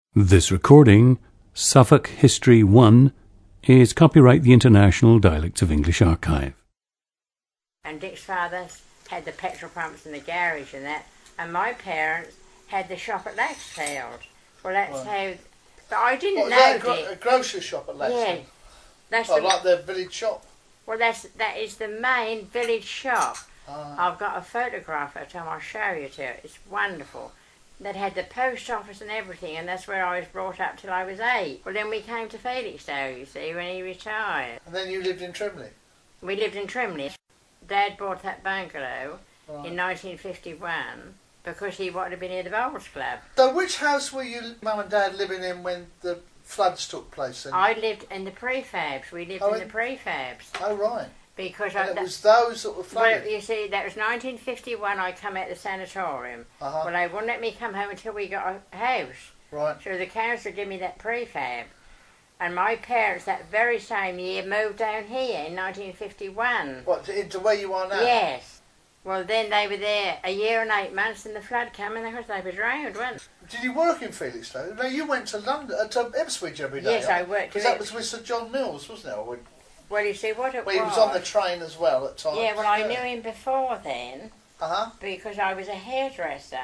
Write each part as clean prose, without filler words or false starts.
This recording, Suffolk History 1, is copyright the International Dialects of English Archive. And Dick's father had the petrol pumps in the garage and that, and my parents had the shop at Laxfield. Well, that's how... But I didn't know that a grocery shop at Laxfield? Yeah. That's like the village shop? Well, that is the main village shop. Ah. I've got a photograph at the time, I'll show you to it. It's wonderful. That had the post office and everything, and that's where I was brought up till I was 8. Well, then we came to Felixstowe, you see, when he retired. And then you lived in Trimley? We lived in Trimley. Dad bought that bungalow in 1951 because he wanted to be near the bowls club. So which house were you, Mum and Dad, living in when the floods took place? I lived in the prefabs. We lived in the prefabs. Oh, right. Because it was those that were flooded? Well, you see, that was 1951 I come out of the sanatorium. Well, they wouldn't let me come home until we got a house. Right. So the council gave me that prefab. And my parents, that very same year, moved down here in 1951. What, into where you are now? Yes. Well, then they were there a year and 8 months and the flood came and of course they was drowned, weren't they? Did you work in Felixstowe? No, you went to London, to Ipswich every day. Yes, I worked. Because that was with Sir John Mills, wasn't it? Well, you see, what it was... He was on the train as well at times. Yeah, well, I knew him before then. Because I was a hairdresser.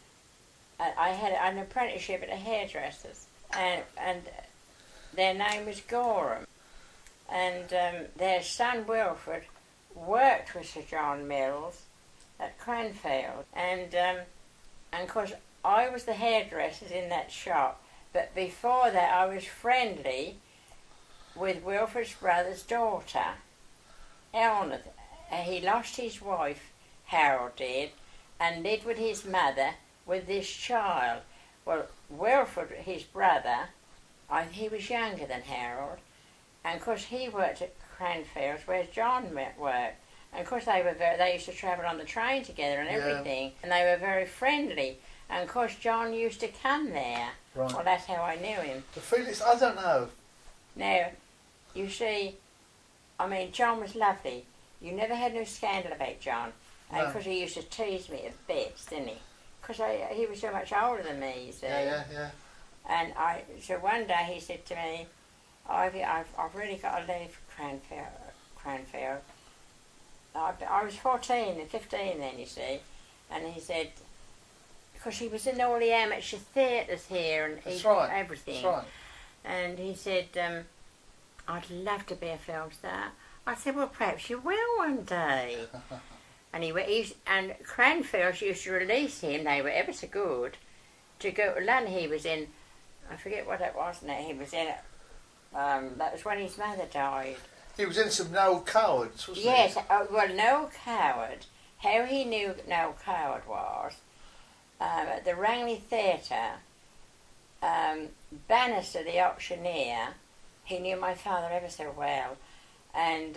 I had an apprenticeship at a hairdresser's. And their name was Gorham. And their son, Wilfred, worked with Sir John Mills at Cranfield. And of course, I was the hairdresser in that shop. But before that, I was friendly with Wilfred's brother's daughter, Eleanor. He lost his wife, Harold did, and lived with his mother with this child. Well, Wilfred, his brother, he was younger than Harold, and of course he worked at Cranfield, where John worked. And of course they used to travel on the train together and everything, and they were very friendly. And of course John used to come there. Right. Well, that's how I knew him. The Felix, I don't know. Now, you see, I mean, John was lovely. You never had no scandal about John. No. Because he used to tease me a bit, didn't he? Because he was so much older than me, you see. Yeah. And so one day he said to me, I've really got to leave Cranfield. I was 14 and 15 then, you see. And he said, because he was in all the amateur theatres here and everything. That's right. And he said, I'd love to be a film star. I said, well, perhaps you will one day. And and Cranfield used to release him, they were ever so good, to go to London. He was in, I forget what it was now, he was in it, that was when his mother died. He was in some Noel Cowards, wasn't he? Yes, well, Noel Coward, how he knew Noel Coward was, at the Rangley Theatre, Bannister, the auctioneer, he knew my father ever so well, and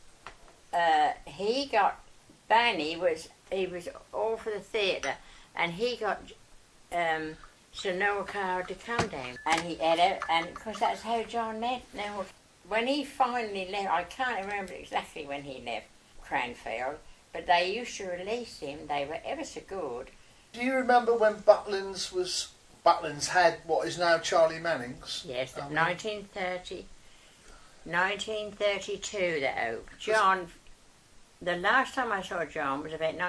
he got Banny he was all for the theatre, and he got Sir Noel Coward to come down, and of course that's how John met Noel. When he finally left, I can't remember exactly when he left Cranfield, but they used to release him. They were ever so good. Do you remember when Butlins had what is now Charlie Manning's? Yes, 1932 that opened. John, the last time I saw John was about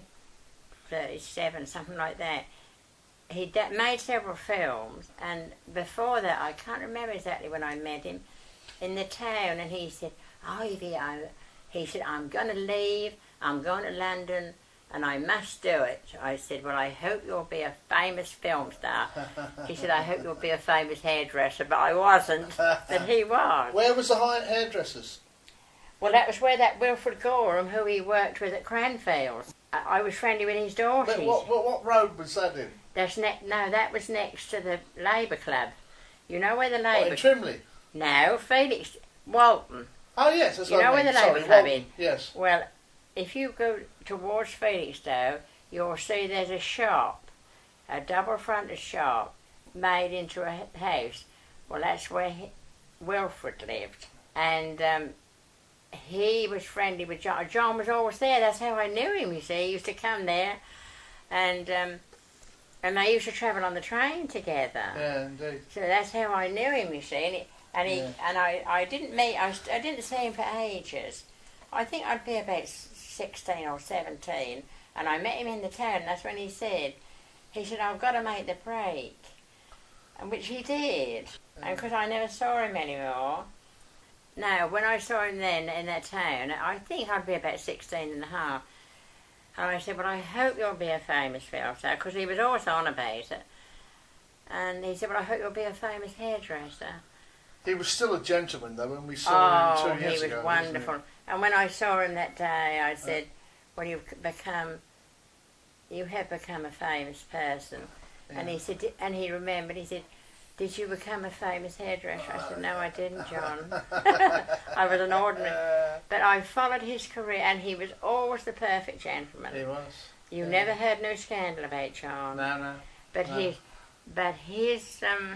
1937, something like that. He made several films, and before that, I can't remember exactly when I met him, in the town, and he said, Ivy, he said, I'm going to leave, I'm going to London, and I must do it. I said, well, I hope you'll be a famous film star. He said, I hope you'll be a famous hairdresser, but I wasn't, but he was. Where was the hairdressers? Well, that was where that Wilfred Gorham, who he worked with at Cranfield. I was friendly with his daughter. What road was that in? That was next to the Labour Club. You know where the Labour... in Trimley? No, Felix... Walton. Oh, yes, that's what I mean. You know where the Labour Club is? Yes. Well, if you go towards Felixstowe, you'll see there's a shop, a double-fronted shop, made into a house. Well, that's where Wilfred lived. And he was friendly with John. John was always there. That's how I knew him, you see. He used to come there. And And they used to travel on the train together. Yeah, indeed. So that's how I knew him, you see. I didn't see him for ages. I think I'd be about 16 or 17, and I met him in the town. And that's when he said, I've got to make the break, and which he did. And because I never saw him anymore. Now, when I saw him then in that town, I think I'd be about 16 and a half. And I said, well, I hope you'll be a famous film star, because he was always on about it. And he said, well, I hope you'll be a famous hairdresser. He was still a gentleman, though, when we saw him 2 years ago. Oh, he was wonderful. And when I saw him that day, I said, well, you have become a famous person. Yeah. And he said, and he remembered, he said, did you become a famous hairdresser? I said, no, I didn't, John. I was an ordinary. But I followed his career, and he was always the perfect gentleman. He was. You never heard no scandal about John. No. But his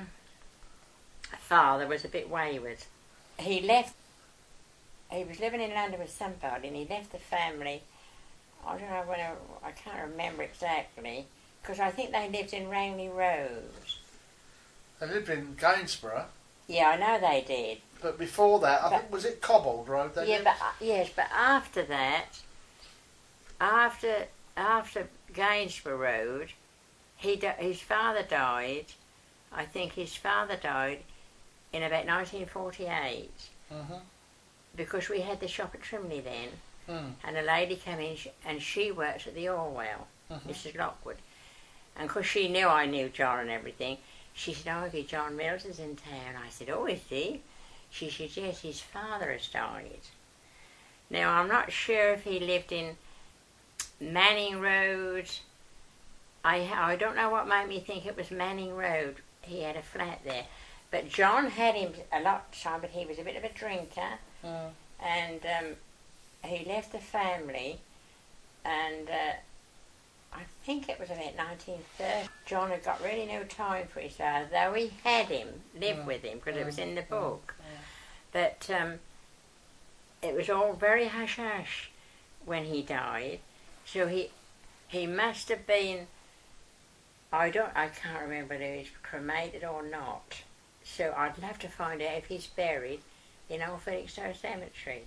father was a bit wayward. He was living in London with somebody, and he left the family. I don't know I can't remember exactly, because I think they lived in Ranelagh Road. They lived in Gainsborough. Yeah, I know they did. But before that, I think, was it Cobbold Road? But after that, after Gainsborough Road, his father died. I think his father died in about 1948. Mm-hmm. Because we had the shop at Trimley then, and a lady came in and she worked at the Orwell, Mrs. Lockwood. And because she knew I knew John and everything, she said, oh, John Mills is in town. I said, oh, is he? She said, yes, his father has died. Now, I'm not sure if he lived in Manning Road. I don't know what made me think it was Manning Road. He had a flat there. But John had him a lot of time, but he was a bit of a drinker. And he left the family, and I think it was about 1930. John had got really no time for his father, though he had him, lived with him, because it was in the book. But it was all very hush-hush when he died. So he must have been, I can't remember whether he was cremated or not. So I'd love to find out if he's buried in Old Felixstowe Cemetery.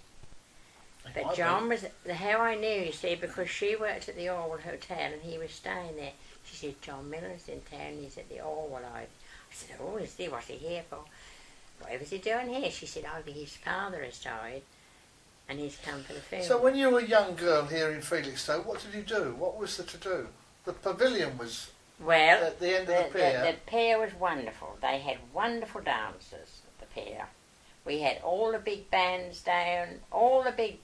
But John was, how I knew, you see, because she worked at the Orwell Hotel and he was staying there. She said, John Miller's in town, he's at the Orwell. I said, oh, is he? What's he here for? Whatever's he doing here? She said, oh, his father has died and he's come for the funeral. So when you were a young girl here in Felixstowe, what did you do? What was there to do? The pavilion was at the end of the pier. The pier was wonderful. They had wonderful dancers at the pier. We had all the big bands down, all the big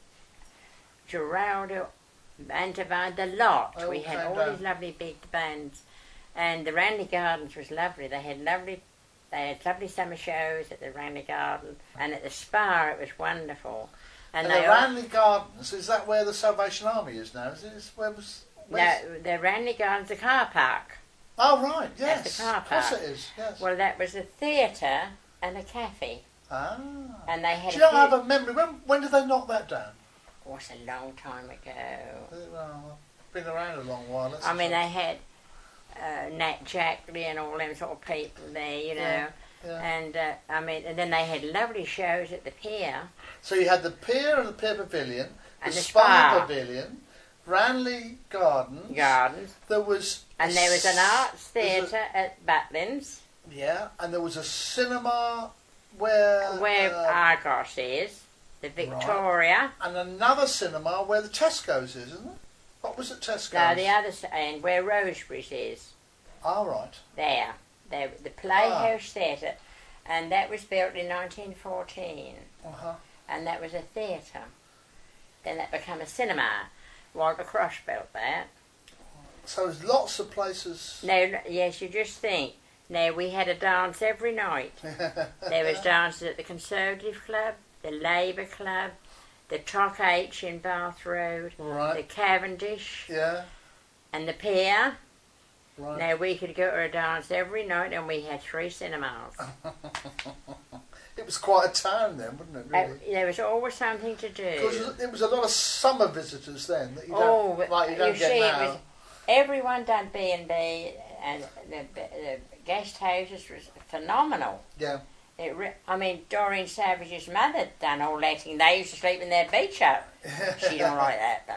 Geraldo, Antavide, the lot. We had all these lovely big bands. And the Ranelagh Gardens was lovely. They had lovely summer shows at the Ranelagh Garden. And at the Spa it was wonderful. And the Ranelagh Gardens, is that where the Salvation Army is now? No, the Ranelagh Gardens, the car park. Oh, right, yes. That's the car park. Of course it is, yes. Well, that was a theatre and a cafe. Ah. And they had do you have a memory? When did they knock that down? Oh, it's a long time ago. Well, been around a long while. They had Nat Jackley and all them sort of people there, you know. Yeah. And and then they had lovely shows at the pier. So you had the pier and the pier pavilion, the Spa pavilion, Ranelagh Gardens. There was an arts theatre at Butlins. Yeah, and there was a cinema where Argos is, the Victoria. Right. And another cinema where the Tesco's is, isn't it? What was it, Tesco's? No, the other end, where Rosebery's is. Oh, right. There, the Playhouse Theatre, and that was built in 1914. And that was a theatre. Then that became a cinema. Walter Cross built that. So there's lots of places. No, yes, you just think. Now, we had a dance every night. There was dances at the Conservative Club, the Labour Club, the Troc H in Bath Road, the Cavendish, and the Pier. Right. Now, we could go to a dance every night and we had 3 cinemas. It was quite a town then, wasn't it, really? There was always something to do. Because it was a lot of summer visitors then that you don't get now. Everyone done B&B, and the guest houses was phenomenal. Yeah. I mean, Doreen Savage's mother done all letting. They used to sleep in their beach hut. She don't like that, but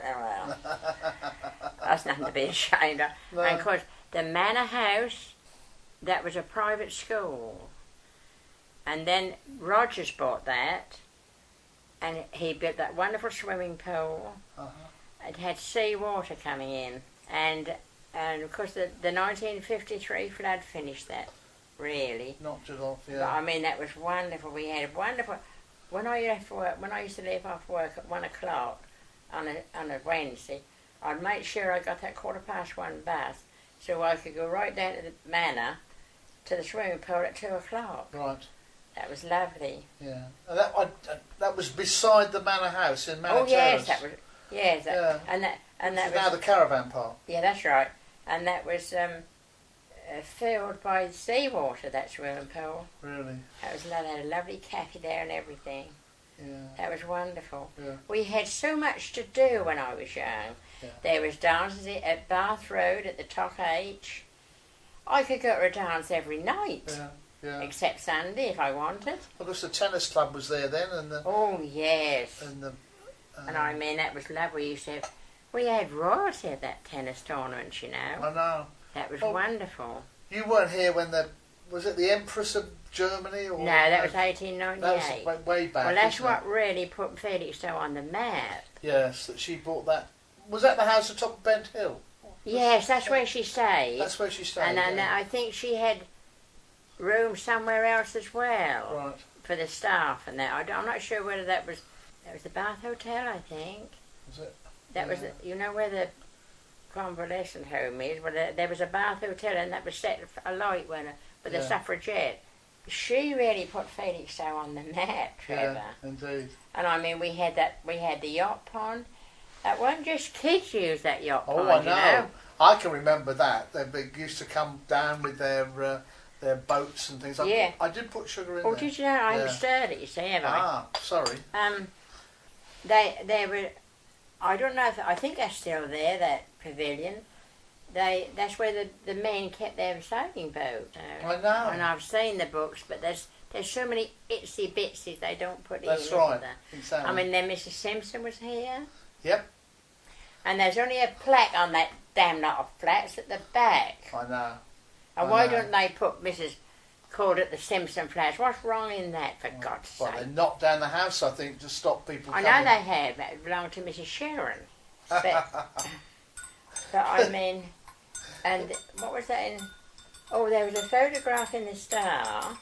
well, that's nothing to be ashamed of. No. And of course, the manor house, that was a private school. And then Rogers bought that, and he built that wonderful swimming pool. It had sea water coming in, and of course the 1953 flood finished that. Really knocked it off. Yeah. But I mean, that was wonderful. We had a wonderful. When I left work, when I used to leave off work at 1 o'clock on a Wednesday, I'd make sure I got that 1:15 bus, so I could go right down to the manor, to the swimming pool at 2 o'clock. Right. That was lovely. Yeah. And that was beside the manor house in Manor Terrace. Yes, that was. Yes. Yeah. And that was now the caravan park. Yeah, that's right. And that was. Filled by seawater, that swimming pool. Really? That was had a lovely cafe there and everything. Yeah. That was wonderful. Yeah. We had so much to do when I was young. Yeah. There was dances at Bath Road at the Tock H. I could go to a dance every night. Yeah. Yeah. Except Sunday if I wanted. Of course, the tennis club was there then, and oh yes. And I mean, that was lovely. We had royalty at that tennis tournament, you know. I know. That was wonderful. You weren't here when was it the Empress of Germany? Or no, that was 1898. That was way back. Well, that's what really put Felixstowe on the map. Yes, that she bought that. Was that the house atop of Bent Hill? Yes, that's where she stayed. That's where she stayed. And I think she had room somewhere else as well. Right. For the staff and that. I'm not sure whether that was the Bath Hotel, I think. Was it? That was, you know where the convalescent home is? Well, there was a Bath Hotel, and that was set alight with a suffragette. She really put Felixstowe on the map, Trevor. Yeah, indeed. And I mean, we had the yacht pond. That wasn't just kids used that yacht pond. Oh, I know. You know? I can remember that. They used to come down with their boats and things. Yeah. I did put sugar in there. Oh, did you know? I haven't stirred it, you see, have I? Ah, sorry. They were... I don't know I think they're still there, that pavilion. That's where the men kept their sailing boat. I know. And I've seen the books, but there's so many itsy bitsies they don't put in. That's right. Exactly. I mean, then Mrs. Simpson was here. Yep. And there's only a plaque on that damn lot of flats at the back. I know. And why don't they put called it the Simpson flats? What's wrong in that, for God's sake? Well, they knocked down the house, I think, to stop people coming. I know they have. It belonged to Mrs. Sharon. But I mean, and what was that in... Oh, there was a photograph in the Star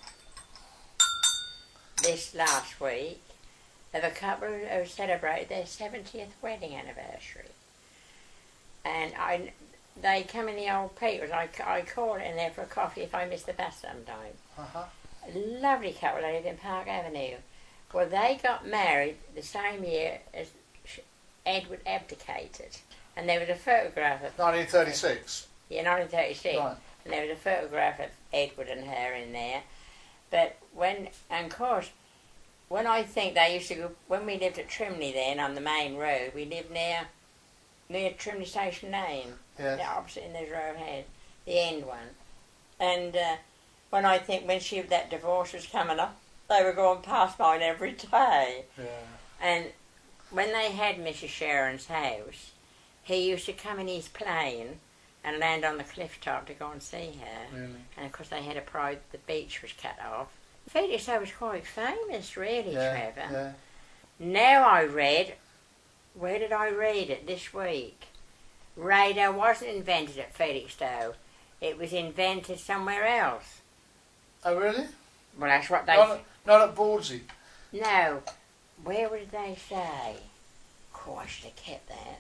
this last week of a couple who celebrated their 70th wedding anniversary. And they come in the old papers. I call in there for a coffee if I miss the bus sometime. A lovely couple. They live in Park Avenue. Well, they got married the same year as Edward abdicated. And there was a photograph of... 1936? Yeah, 1936. Right. And there was a photograph of Edward and her in there. But and of course, when I think they used to go... When we lived at Trimley then, on the main road, we lived near Trimley Station Lane. Yes. Opposite in the road ahead, the end one. And when I think that divorce was coming up, they were going past mine every day. Yeah. And when they had Mrs. Sharon's house, he used to come in his plane and land on the cliff top to go and see her. Really? And of course they had the beach was cut off. Felixstowe was quite famous, really, Trevor. Yeah. Now I read, where did I read it this week? Radar wasn't invented at Felixstowe. It was invented somewhere else. Oh, really? Well, that's what they... Not at Bawdsey? No. Where would they say? Oh, I should have kept that.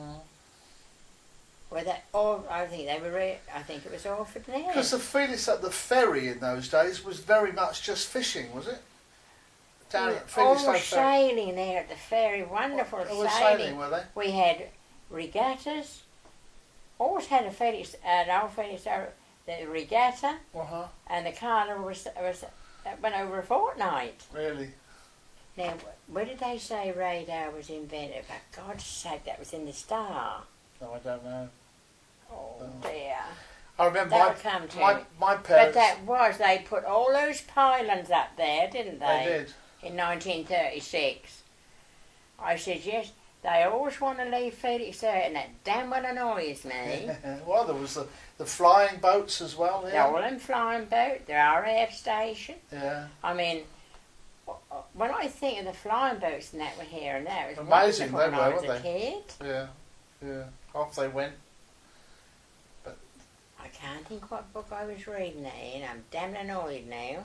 I think it was Orford there. Because the Felixstowe, the ferry in those days was very much just fishing, was it? Down at Felixstowe sailing there at the ferry, wonderful sailing, were they? We had regattas. Always had an old Felixstowe, the regatta, and the carnival went over a fortnight. Really? Now, where did they say radar was invented? For God's sake, that was in the Star. No, I don't know. Oh dear. I remember my parents... But that was, they put all those pylons up there, didn't they? They did. In 1936. I said, yes, they always want to leave Felixstowe, and that damn well annoys me. Well, there was the flying boats as well here. The Holland flying boat, the RAF station. Yeah. I mean, when I think of the flying boats and that were here and there, it was amazing when I was weren't a kid. Yeah, yeah. Off they went. But I can't think what book I was reading that in. I'm damn annoyed now.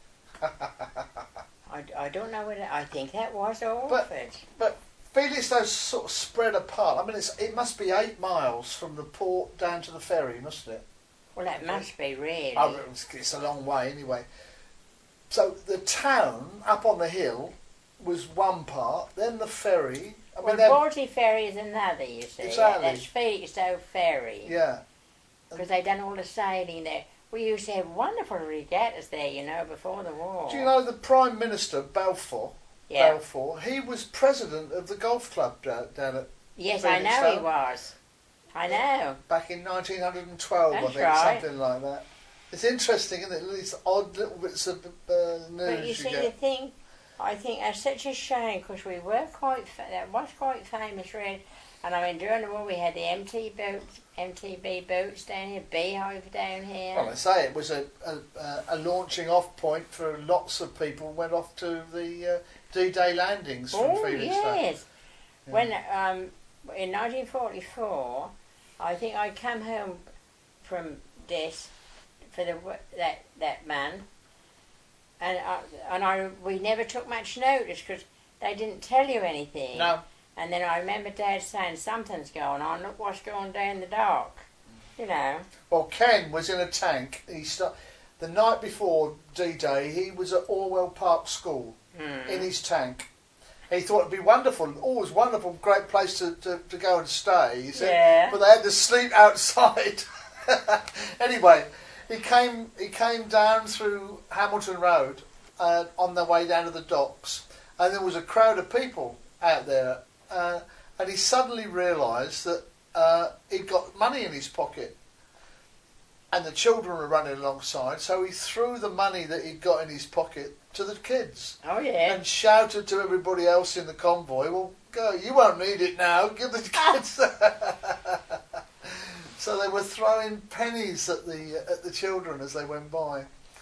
I don't know what I think that was Orford. But Felixstowe's sort of spread apart. I mean, it must be 8 miles from the port down to the ferry, mustn't it? Well, that must be really. It's a long way anyway. So the town up on the hill was one part, then the ferry. Borsley Ferry is another, you see. Exactly. That's Felixstowe Ferry. Yeah. Because they done all the sailing there. We used to have wonderful regattas there, you know, before the war. Do you know the Prime Minister, Balfour? Yeah. Balfour, he was president of the golf club down at... Yes, I know he was. I know. Back in 1912, That's I think, right. something like that. It's interesting, isn't it? These odd little bits of news. But you see, the thing, I think that's such a shame because we were that was quite famous, really. And I mean, during the war we had the MTB boats down here, Beehive down here. Well, I say it was a launching off point for lots of people. Went off to the D-Day landings from Felixstowe. Yes. Yeah. When in 1944, I think I come home from this for that man, and we never took much notice because they didn't tell you anything. No. And then I remember Dad saying, something's going on, look what's going down the dock, you know. Well, Ken was in a tank. The night before D-Day, he was at Orwell Park School in his tank. He thought it'd be wonderful, always wonderful, great place to go and stay, he said. Yeah. But they had to sleep outside. Anyway, he came down through Hamilton Road on their way down to the docks, and there was a crowd of people out there. And he suddenly realised that he'd got money in his pocket and the children were running alongside, so he threw the money that he'd got in his pocket to the kids. Oh, yeah. And shouted to everybody else in the convoy, well, go, you won't need it now, give the kids. So they were throwing pennies at the children as they went by.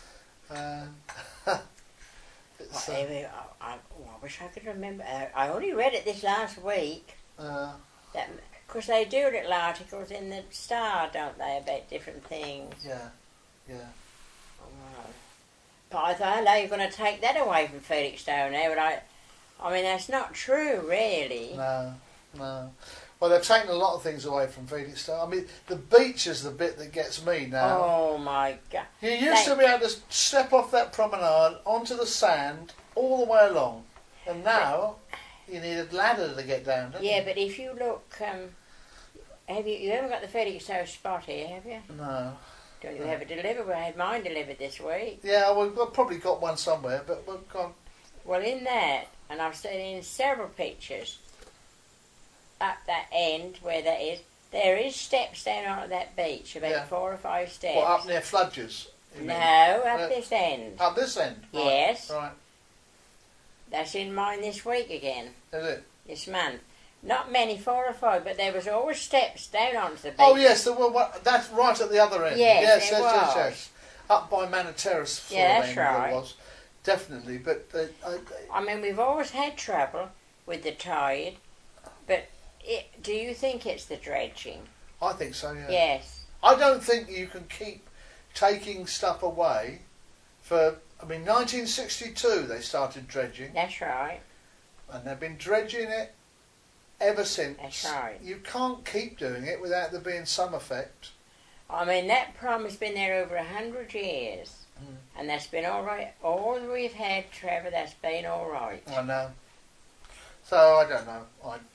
I wish I could remember. I only read it this last week. Because they do little articles in the Star, don't they, about different things. Yeah, yeah. Oh, but I thought, hello, you're going to take that away from Felixstowe now, but I mean, that's not true, really. No. Well, they've taken a lot of things away from Felixstowe. I mean, the beach is the bit that gets me now. Oh, my God. You used to be able to step off that promenade onto the sand all the way along. And now, you need a ladder to get down, don't you? Yeah, but if you look... you haven't got the Felixstowe spot here, have you? No. Don't you have it delivered? I had mine delivered this week. Yeah, well, we've probably got one somewhere, but we've gone... Well, in that, and I've seen in several pictures... Up that end where that is, there is steps down on that beach, about 4 or 5 steps. What, up near Fludgers? No, up this end. Up this end? Yes. Right. That's in mine this week again. Is it? This month. Not many, 4 or 5, but there was always steps down onto the beach. Oh yes, there were. That's right at the other end. Yes. Up by Manor Terrace. That's right. It was definitely, but I mean, we've always had trouble with the tide, but. Do you think it's the dredging? I think so, yeah. Yes. I don't think you can keep taking stuff away for... I mean, 1962 they started dredging. That's right. And they've been dredging it ever since. That's right. You can't keep doing it without there being some effect. I mean, that prom has been there over 100 years. And that's been all right. All we've had, Trevor, that's been all right. I know. So, I don't know.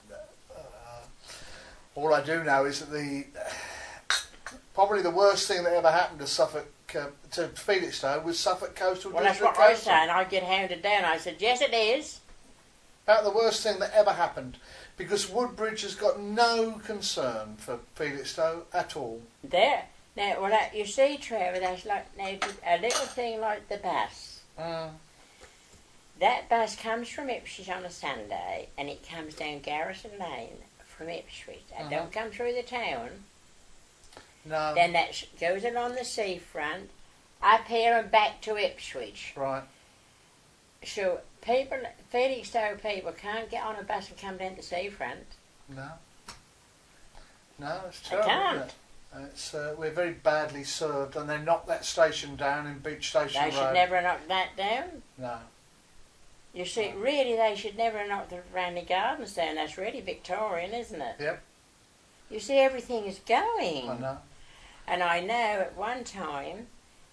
All I do know is that probably the worst thing that ever happened to Suffolk, to Felixstowe, was Suffolk Coastal District Council. Well, that's what I was saying. I get hounded down. I said, yes, it is. About the worst thing that ever happened, because Woodbridge has got no concern for Felixstowe at all. Now, well, you see, Trevor, that's like a little thing like the bus. That bus comes from Ipswich on a Sunday, and it comes down Garrison Lane from Ipswich. It don't come through the town. No. Then that goes along the seafront, up here and back to Ipswich. Right. So people, Felixstowe people, can't get on a bus and come down to the seafront. No. No, it's terrible. They can't. Isn't it? It's, we're very badly served, and they knocked that station down in Beach Station Road. They should never have knocked that down. No. You see, really, they should never have knocked the Ranelagh Gardens down. That's really Victorian, isn't it? Yep. You see, everything is going. I know. And I know at one time,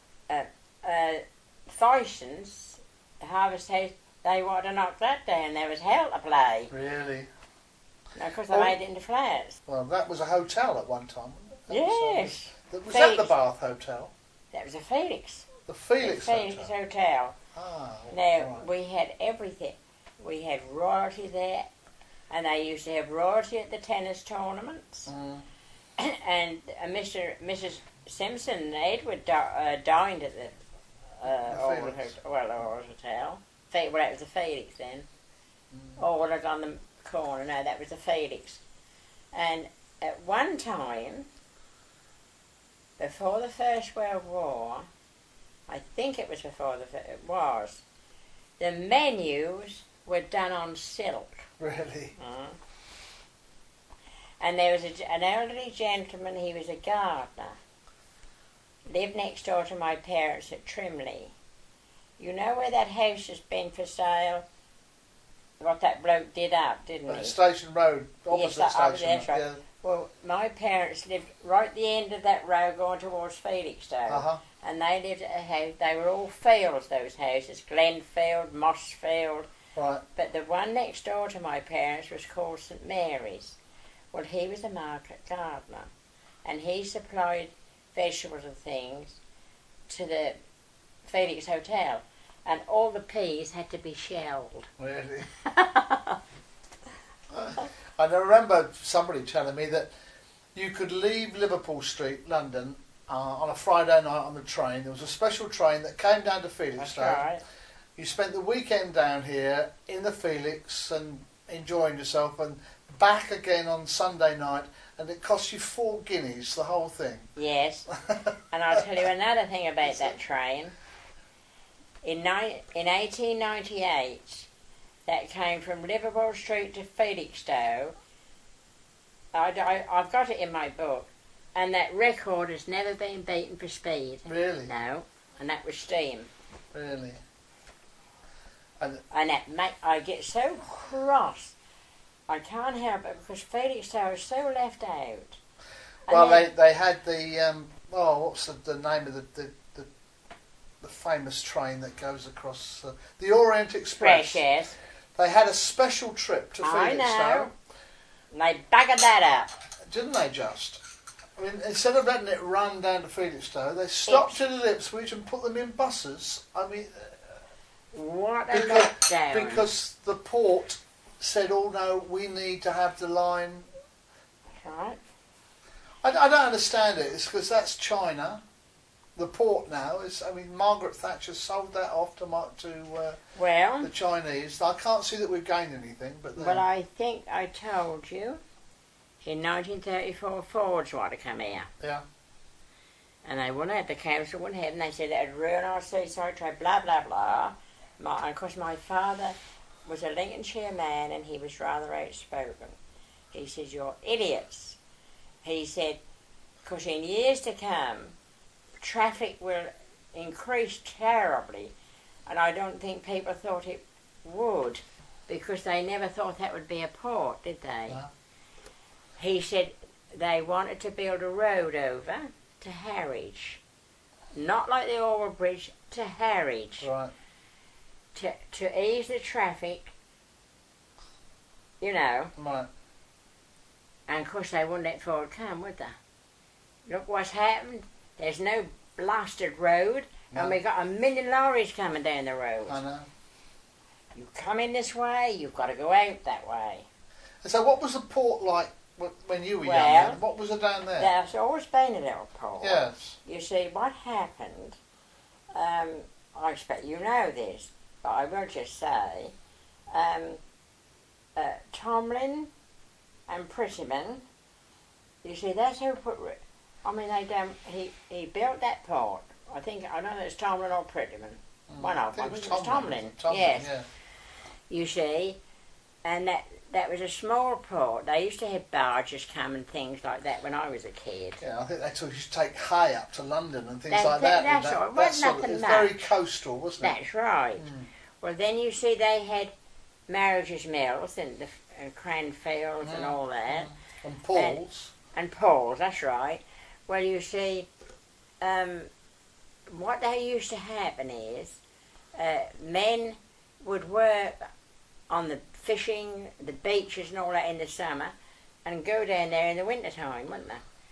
Thyson's, the Harvest House, they wanted to knock that down. There was hell to play. Really? Now, of course, they made it into flats. Well, that was a hotel at one time, wasn't it? Yes. Was that the Bath Hotel? That was a Felix. The Felix Hotel. Ah, now, right. we had everything. We had royalty there, and they used to have royalty at the tennis tournaments. And Mrs. Simpson and Edward dined at the old hotel. Well, that was the Felix then. Or was it on the corner? No, that was the Felix. And at one time, before the First World War, I think it was before the menus were done on silk. Really? And there was an elderly gentleman, he was a gardener, lived next door to my parents at Trimley. You know where that house has been for sale? What that bloke did up, didn't he? Station Road, opposite Station Road. Right. Yeah. Well, my parents lived right at the end of that road going towards Felixstowe. And they lived at a house, they were all fields, those houses, Glenfield, Mossfield. Right. But the one next door to my parents was called St Mary's. Well, he was a market gardener, and he supplied vegetables and things to the Felix Hotel, and all the peas had to be shelled. Really? I remember somebody telling me that you could leave Liverpool Street, London, on a Friday night on the train. There was a special train that came down to Felixstowe. That's right. You spent the weekend down here in the Felix and enjoying yourself, and back again on Sunday night, and it cost you 4 guineas, the whole thing. Yes. And I'll tell you another thing about that train. In 1898, that came from Liverpool Street to Felixstowe. I've got it in my book, and that record has never been beaten for speed. Really? No, and that was steam. Really? And that I get so cross. I can't help it because Felixstowe is so left out. Well, they had the what's the name of the famous train that goes across the Orient Express? Yes. They had a special trip to Felixstowe. I know. And they buggered that up. Didn't they just? I mean, instead of letting it run down to Felixstowe, they stopped it at Ipswich and put them in buses. I mean, what a letdown. Because the port said, "Oh no, we need to have the line." Right. I don't understand it. It's because that's China. The port now is. I mean, Margaret Thatcher sold that off to the Chinese. I can't see that we've gained anything. But well, I think I told you in 1934 Fords wanted to come here. Yeah. And they wouldn't have, the council wouldn't have, and they said it'd ruin our seaside trade, blah, blah, blah. And of course, my father was a Lincolnshire man, and he was rather outspoken. He said, "You're idiots." He said, because in years to come, traffic will increase terribly, and I don't think people thought it would, because they never thought that would be a port, did they? No. He said they wanted to build a road over to Harwich, not like the Orwell Bridge, to Harwich, right, to ease the traffic, you know. Right. And of course they wouldn't let Ford come, would they? Look what's happened. There's no blasted road, and we got 1 million lorries coming down the road. I know. You come in this way, you've got to go out that way. And so what was the port like when you were Well, young? Then? What was there down there? There's always been a little port. Yes. You see, what happened, I expect you know this, but I will just say, Tomlin and Prettyman, you see, that's who put... I mean, he built that port. I don't know if it's Tomlin or Prettyman. One of them. I think it was Tomlin. Yes. Yeah. You see, and that was a small port. They used to have barges come and things like that when I was a kid. Yeah, I think they used to take hay up to London and things like that. that. That's right. It wasn't nothing It's much. very coastal, wasn't it? That's right. Well, then you see they had Marriage's Mills and the Cranfields and all that. And Paul's. And Paul's, that's right. Well, you see, what they used to happen is men would work on the fishing, the beaches and all that in the summer, and go down there in the winter time, wouldn't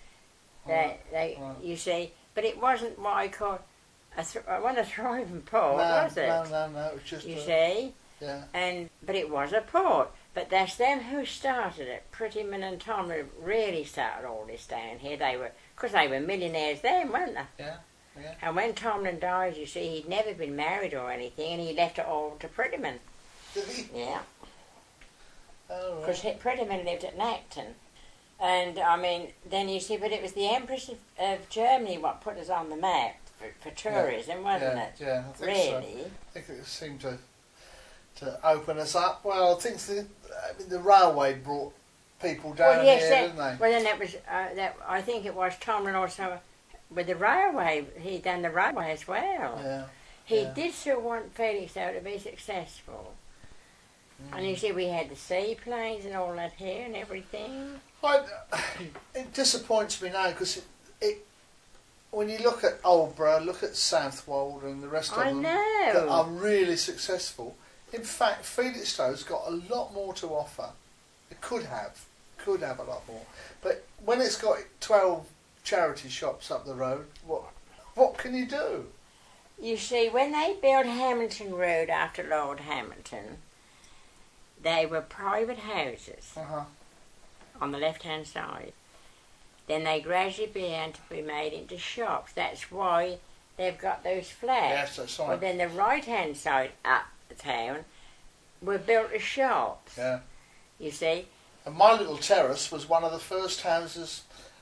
they? You see, but it wasn't what I call a thriving port, was it? No, it was just you see? Yeah. But it was a port. But that's them who started it. Prettyman and Tomlin really started all this down here. Because they were millionaires then, weren't they? Yeah. Yeah. And when Tomlin died, you see, he'd never been married or anything, and he left it all to Prettyman. Did he? Yeah. Oh, Because right. Prettyman lived at Nacton. And, I mean, then you see, but it was the Empress of Germany what put us on the map for tourism, wasn't it? Yeah, I think really? so. I think it seemed to open us up. Well, I think the railway brought people down here, didn't they? Well, then that was, I think it was Tomlin also, with the railway, he done the railway as well. Yeah. He did still want Felix, though, to be successful. And you see, we had the seaplanes and all that here and everything. It disappoints me now because when you look at Aldborough, look at Southwold and the rest of them that are really successful. In fact, Felixstowe's got a lot more to offer. It could have a lot more. But when it's got 12 charity shops up the road, what can you do? You see, when they built Hamilton Road after Lord Hamilton, they were private houses on the left-hand side. Then they gradually began to be made into shops. That's why they've got those flats. Yes, that's right. Well, then the right-hand side up the town were built as shops. Yeah. You see? And my little terrace was one of the first houses.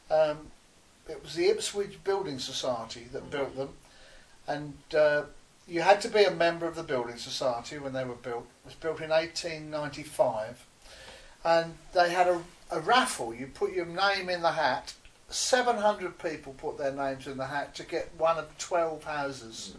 It was the Ipswich Building Society that built them. And you had to be a member of the Building Society when they were built. It was built in 1895. And they had a raffle. You put your name in the hat. 700 people put their names in the hat to get one of 12 houses.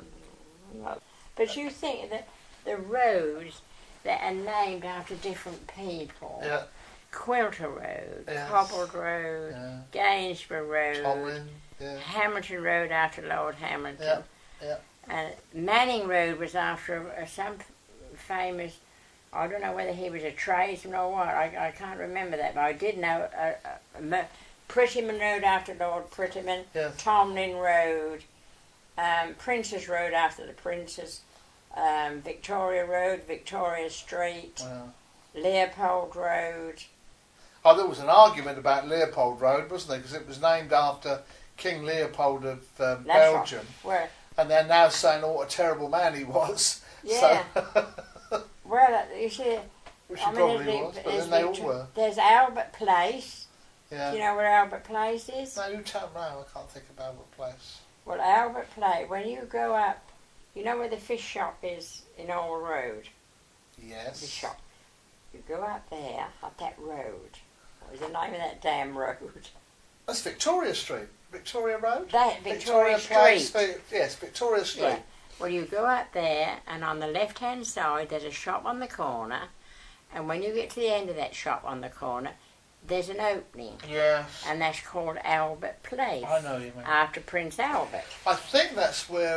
But you think that the roads that are named after different people. Yeah. Quilter Road, Yes. Cobbled Road, Gainsborough Road, Tomlin, Hamilton Road after Lord Hamilton. Yeah. Yeah. And Manning Road was after some famous, I don't know whether he was a tradesman or what, I can't remember that, but I did know Prettyman Road after Lord Prettyman, Yes. Tomlin Road, Princess Road after the Princess, Victoria Road, Victoria Street, Leopold Road. Oh, there was an argument about Leopold Road, wasn't there? Because it was named after King Leopold of Belgium. Right. And they're now saying, oh, what a terrible man he was. Yeah. So Well, you see, which he probably was, but then they all were. There's Albert Place. Yeah. Do you know where Albert Place is? No, you tell me. I can't think of Albert Place. Well, Albert Place, when you go up, you know where the fish shop is in Old Road? Yes. The shop. You go up there, up that road. What was the name of that damn road? That's Victoria Street. Victoria Road? Victoria Place. Street. Yes, Victoria Street. Yeah. Well, you go up there, and on the left-hand side, there's a shop on the corner, and when you get to the end of that shop on the corner, there's an opening. Yes. And that's called Albert Place. I know you mean. After Prince Albert. I think that's where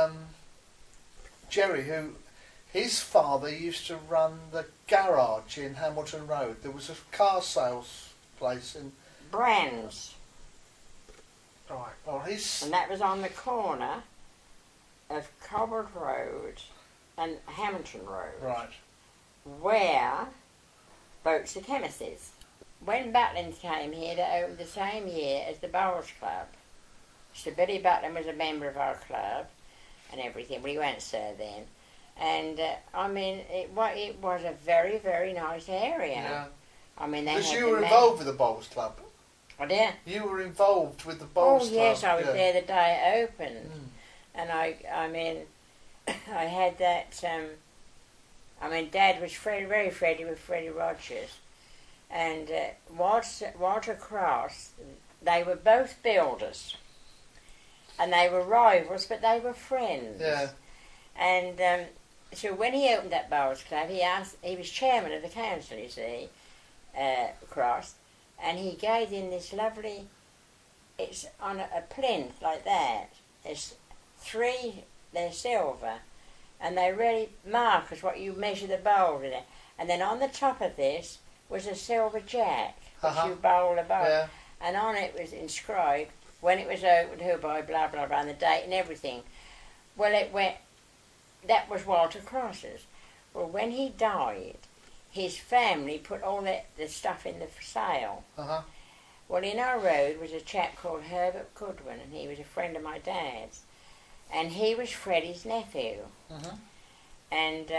Jerry, his father used to run the garage in Hamilton Road. There was a car sales place in... Brands. Right. Well, And that was on the corner of Cobbled Road and Hamilton Road. Right. Where Boats the Chemist is. when Butlins came here, they opened the same year as the Bowls Club. So Billy Butlin was a member of our club and everything, but he weren't so then. And, I mean, it was a very, very nice area. Yeah. I mean, because you were involved with the Bowls Club. Oh, dear. You were involved with the Bowls Club. Oh, yes, I was there the day it opened. And I mean, I had that, I mean, Dad was very friendly with Freddie Rogers. And Walter Cross, they were both builders. And they were rivals, but they were friends. Yeah. And so when he opened that Bowls Club, he was chairman of the council, you see, Cross, and he gave him this lovely, it's on a plinth like that. There's three, they're silver, and they really mark as what you measure the bowl with it. And then on the top of this was a silver jack, which you bowl a bowl. Yeah. And on it was inscribed, when it was opened, who by blah, blah, blah, and the date and everything. Well, that was Walter Cross's. Well, when he died, his family put all the stuff in the sale. Well, in our road was a chap called Herbert Goodwin, and he was a friend of my dad's. And he was Freddie's nephew. And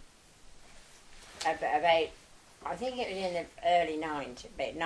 about, I think it was in the early 90s, about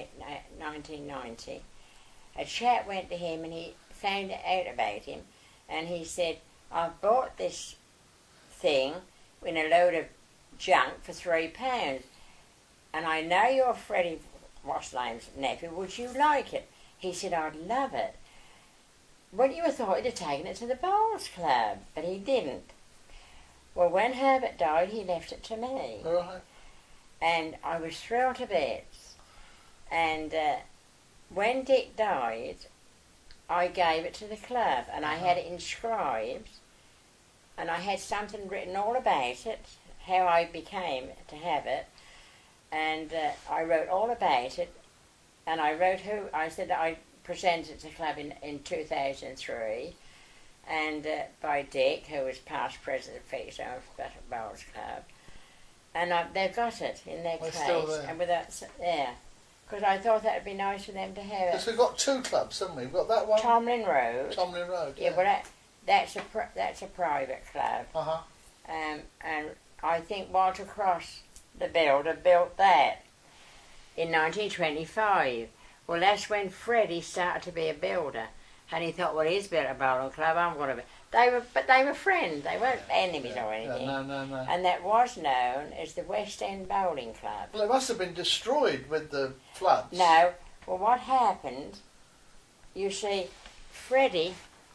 1990, a chap went to him and he found out about him, and he said, I've bought this thing in a load of junk for £3, and I know you're Freddie, what's name's nephew, would you like it? He said, I'd love it. Well, you would have thought he'd have taken it to the Bowls Club, but he didn't. Well, when Herbert died, he left it to me. Right. And I was thrilled to bits. And when Dick died, I gave it to the club, and I had it inscribed, and I had something written all about it, how I became to have it, and I wrote all about it, and I wrote I said that I presented it to the club in 2003, and by Dick, who was past president of Felix Bowls Club, and they've got it in their case, and with that, yeah, because I thought that would be nice for them to have it. Because we've got two clubs, haven't we? We've got that one. Tomlin Road. Tomlin Road. Yeah, well, that's a private club. And I think Walter Cross, the builder, built that in 1925. Well, that's when Freddie started to be a builder, and he thought, well, he's built a bowling club, I'm going to be. But they were friends. They weren't enemies or anything. No. And that was known as the West End Bowling Club. Well, it must have been destroyed with the floods. No. Well, what happened? You see, Freddie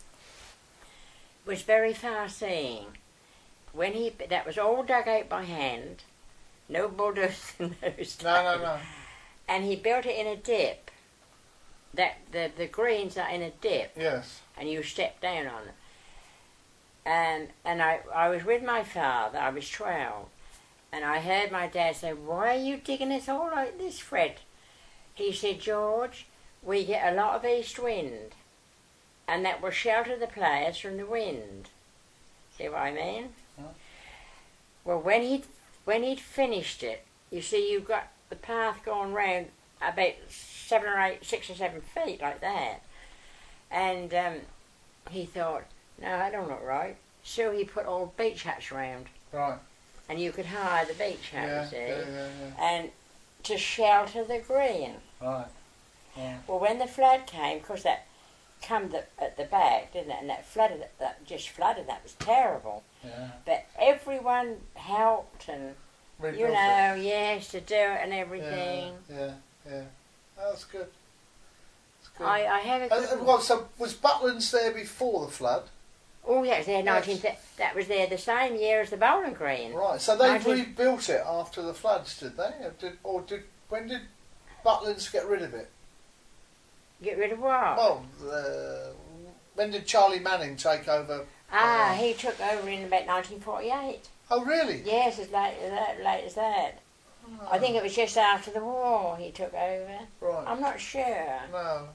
was very far-seeing. That was all dug out by hand. No bulldozers in those days. No. And he built it in a dip. The greens are in a dip. Yes. And you step down on it. And I was with my father, I was 12, and I heard my dad say, why are you digging this all like this, Fred? He said, George, we get a lot of east wind, and that will shelter the players from the wind. See what I mean? Huh? Well, when he'd finished it, you see, you've got the path going round about 6 or 7 feet like that. And he thought, no, that don't look right. So he put all beach huts round. Right. And you could hire the beach hut, you see. Yeah. And to shelter the green. Right. Yeah. Well, when the flood came, because that come at the back, didn't it? And that just flooded. That was terrible. Yeah. But everyone helped and, Rebuilt yes, to do it and everything. Yeah. That's good. That's good. I have a good... So was Butlins there before the flood? Oh, yes, there, that was there the same year as the bowling green. Right, so they rebuilt it after the floods, did they? When did Butlins get rid of it? Get rid of what? Well, when did Charlie Manning take over? He took over in about 1948. Oh, really? Yes, as late as that. Oh. I think it was just after the war he took over. Right. I'm not sure. No.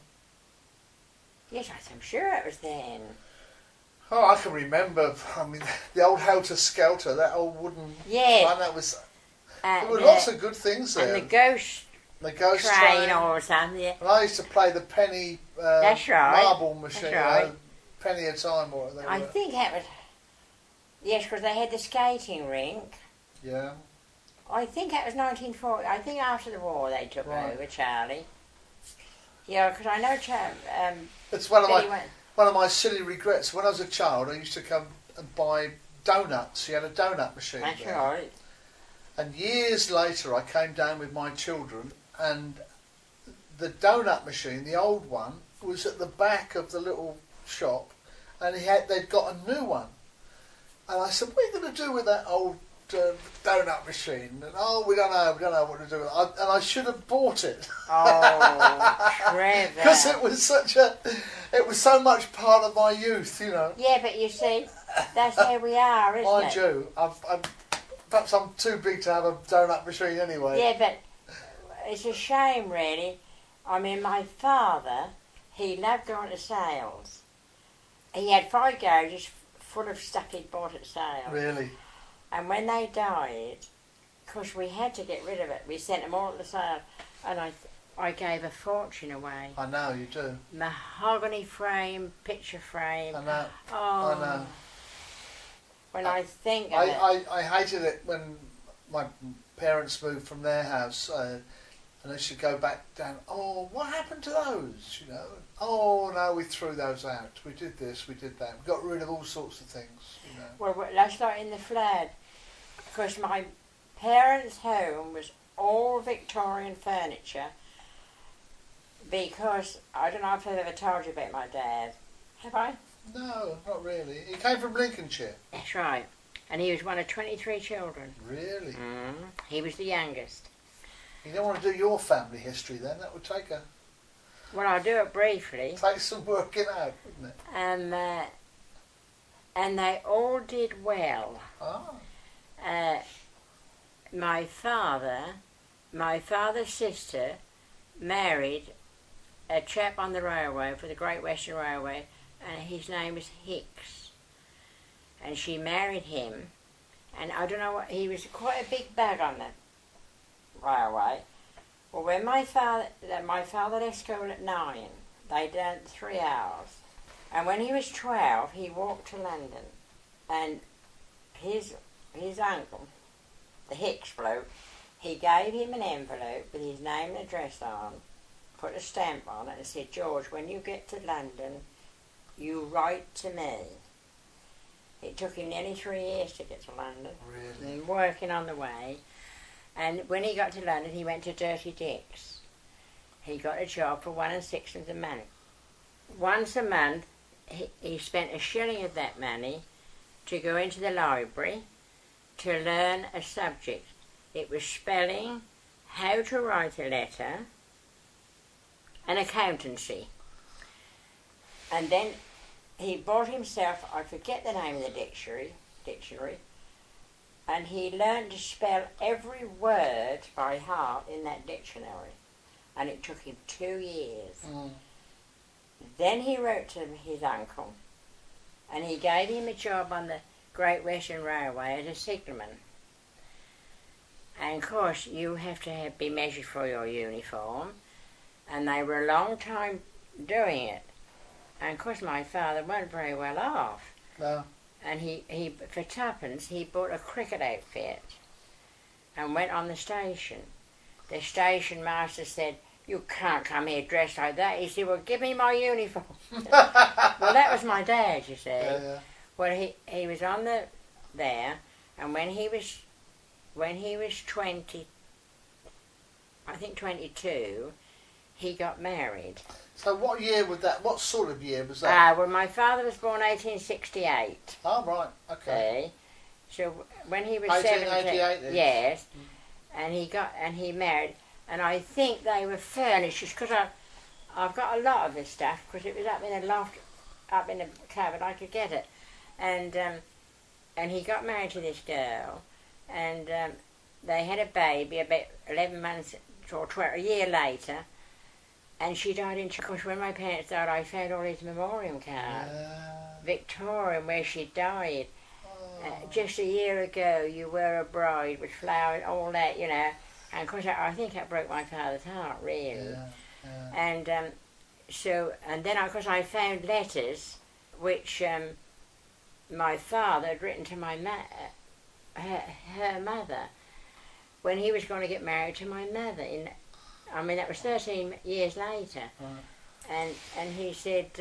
Yes, I'm sure it was then. Oh, I can remember. I mean, the old Helter Skelter, that old wooden. Yes. One, that was. There were lots of good things there. And the ghost The ghost train or something. Yeah. And I used to play the penny That's right. marble machine. That's right. Penny a time or whatever. I think that was... Yes, because they had the skating rink. Yeah. I think that was 1940. I think after the war they took Right. over, Charlie. Yeah, because I know It's one of Billy one of my silly regrets. When I was a child, I used to come and buy donuts. He had a donut machine. That's there. right. And years later, I came down with my children, and the donut machine, the old one, was at the back of the little shop, and they'd got a new one. And I said, "What are you going to do with that old donut machine?" And we don't know what to do with it. And I should have bought it. Oh, Trevor. Because it was so much part of my youth, you know. Yeah, but you see, that's where we are, isn't Mind it? you, perhaps I'm too big to have a donut machine anyway. Yeah, but it's a shame, really. I mean, my father, he loved going to sales. He had 5 garages full of stuff he'd bought at sales. Really? And when they died, because we had to get rid of it, we sent them all to the sale, and I gave a fortune away. I know, you do. Mahogany frame, picture frame. I know. Oh, I know. When I think of it. I hated it when my parents moved from their house, and they should go back down. Oh, what happened to those? You know. Oh no, we threw those out. We did this, we did that. We got rid of all sorts of things. You know. Well, that's like in the flood, because my parents' home was all Victorian furniture. Because I don't know if I've ever told you about my dad. Have I? No, not really. He came from Lincolnshire. That's right. And he was one of 23 children. Really? He was the youngest. You don't want to do your family history then? That would take Well, I'll do it briefly. some working out, wouldn't it? And they all did well. Ah. My father's sister married a chap on the railway, for the Great Western Railway, and his name was Hicks. And she married him, and I don't know what, he was quite a big bag on the railway. Well, when my father left school at 9, they done 3 hours. And when he was 12, he walked to London, and his uncle, the Hicks bloke, he gave him an envelope with his name and address on, put a stamp on it, and said, "George, when you get to London, you write to me." It took him nearly 3 years to get to London. Really? And working on the way. And when he got to London, he went to Dirty Dick's. He got a job for 1 6 a month. Once a month, he spent a shilling of that money to go into the library to learn a subject. It was spelling, how to write a letter, and accountancy. And then he bought himself, I forget the name of the dictionary, and he learned to spell every word by heart in that dictionary. And it took him 2 years. Then he wrote to his uncle, and he gave him a job on the Great Western Railway as a signalman. And of course, you have to be measured for your uniform, and they were a long time doing it. And of course, my father wasn't very well off. No. And he for tuppence, he bought a cricket outfit and went on the station. The station master said, "You can't come here dressed like that." He said, "Well, give me my uniform." Well, that was my dad, you see. Yeah. Well, he was on there, and when he was 20, I think 22, he got married. So what year was that? What sort of year was that? Well, my father was born 1868. Oh, right, okay. So when he was 1888 17, yes, and he married, and I think they were furnished, because I've got a lot of this stuff, because it was up in a loft, up in a cupboard, I could get it, and he got married to this girl, and they had a baby about 11 months or 12, a year later. And she died in... Of course, when my parents died, I found all his memoriam cards. Victorian, where she died. Just a year ago, you were a bride with flowers, all that, you know. And of course, I think that broke my father's heart, really. Yeah, yeah. And then of course I found letters which my father had written to her mother when he was going to get married to my mother. That was 13 years later. Right. And he said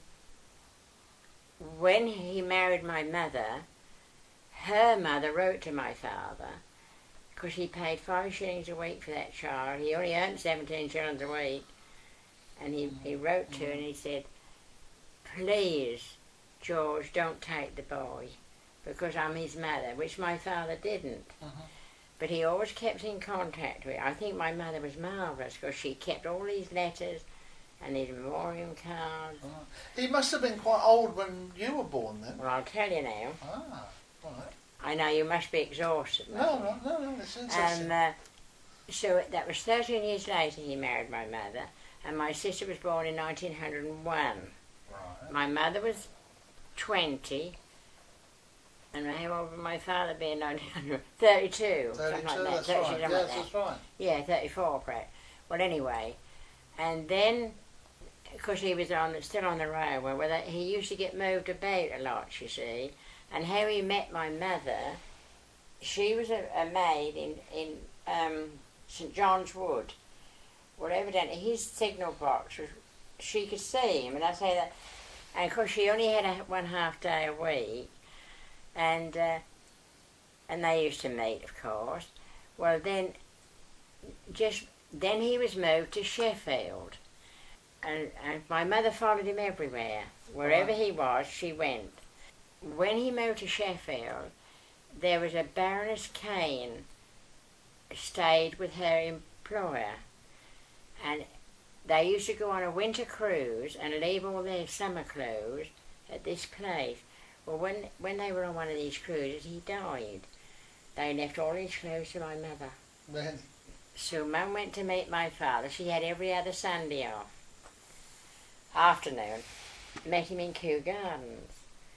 when he married my mother, her mother wrote to my father, because he paid 5 shillings a week for that child. He only earned 17 shillings a week. And he wrote to her and he said, please, George, don't take the boy, because I'm his mother, which my father didn't. But he always kept in contact with her. I think my mother was marvellous, because she kept all these letters and these memoriam cards. He must have been quite old when you were born then. Well, I'll tell you now. Ah, right. I know you must be exhausted. No, it's interesting. And so that was 13 years later he married my mother, and my sister was born in 1901. Right. My mother was 20, and how old would my father be in 1900? 32, something like that. That's right. Something Yes, like that. that's right. Yeah, 34, perhaps. Well, anyway, and then, because he was still on the railway, he used to get moved about a lot, you see, and how he met my mother, she was a maid in St John's Wood. Well, evidently his signal box was, she could see him, and I say that, and of course she only had 1.5 day a week, and they used to meet, of course. Well, then he was moved to Sheffield, and my mother followed him everywhere. Wherever he was, she went. When he moved to Sheffield, there was a Baroness Kane stayed with her employer, and they used to go on a winter cruise and leave all their summer clothes at this place. Well, when they were on one of these cruises, he died. They left all his clothes to my mother. Then. So Mum went to meet my father. She had every other Sunday off. Afternoon. Met him in Kew Gardens.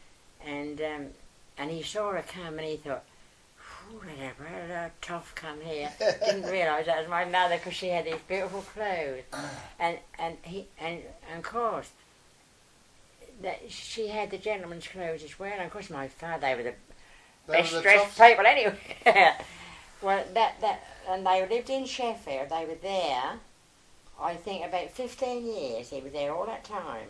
And he saw her come and he thought, what a tough come here. Didn't realise that was my mother, because she had these beautiful clothes. And of course, that she had the gentleman's clothes as well. And of course my father, they were the best dressed people anyway. Well, and they lived in Sheffield. They were there, I think, about 15 years. He was there all that time.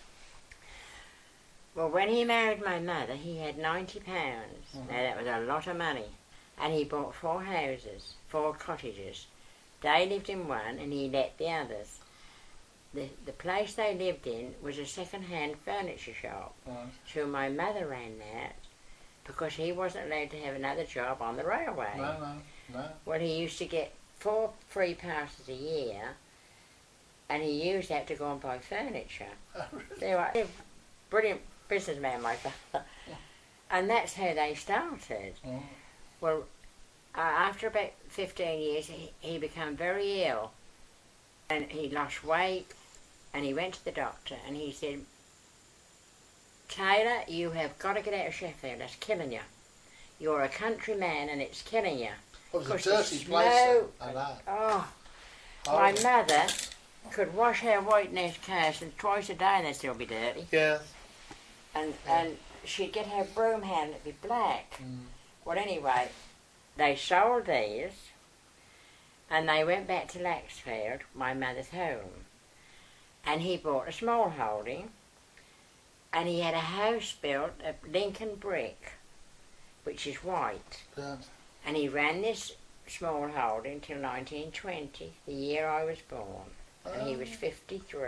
Well, when he married my mother, he had £90. Now, that was a lot of money. And he bought 4 houses, 4 cottages. They lived in one, and he let the others. The place they lived in was a second-hand furniture shop. Right. So my mother ran that, because he wasn't allowed to have another job on the railway. No. Well, he used to get 4 free passes a year, and he used that to go and buy furniture. They were a brilliant businessman, my father. And that's how they started. Well, after about 15 years, he became very ill, and he lost weight, and he went to the doctor, and he said, Taylor, you have got to get out of Sheffield, that's killing you. You're a country man, and it's killing you. It was a dirty place, I know. Oh, my mother could wash her white-nosed cows twice a day and they'd still be dirty. Yeah. And she'd get her broom hand and it'd be black. Well, anyway, they sold these, and they went back to Laxfield, my mother's home. And he bought a small holding, and he had a house built of Lincoln brick, which is white. Yeah. And he ran this small holding till 1920, the year I was born. And he was 53.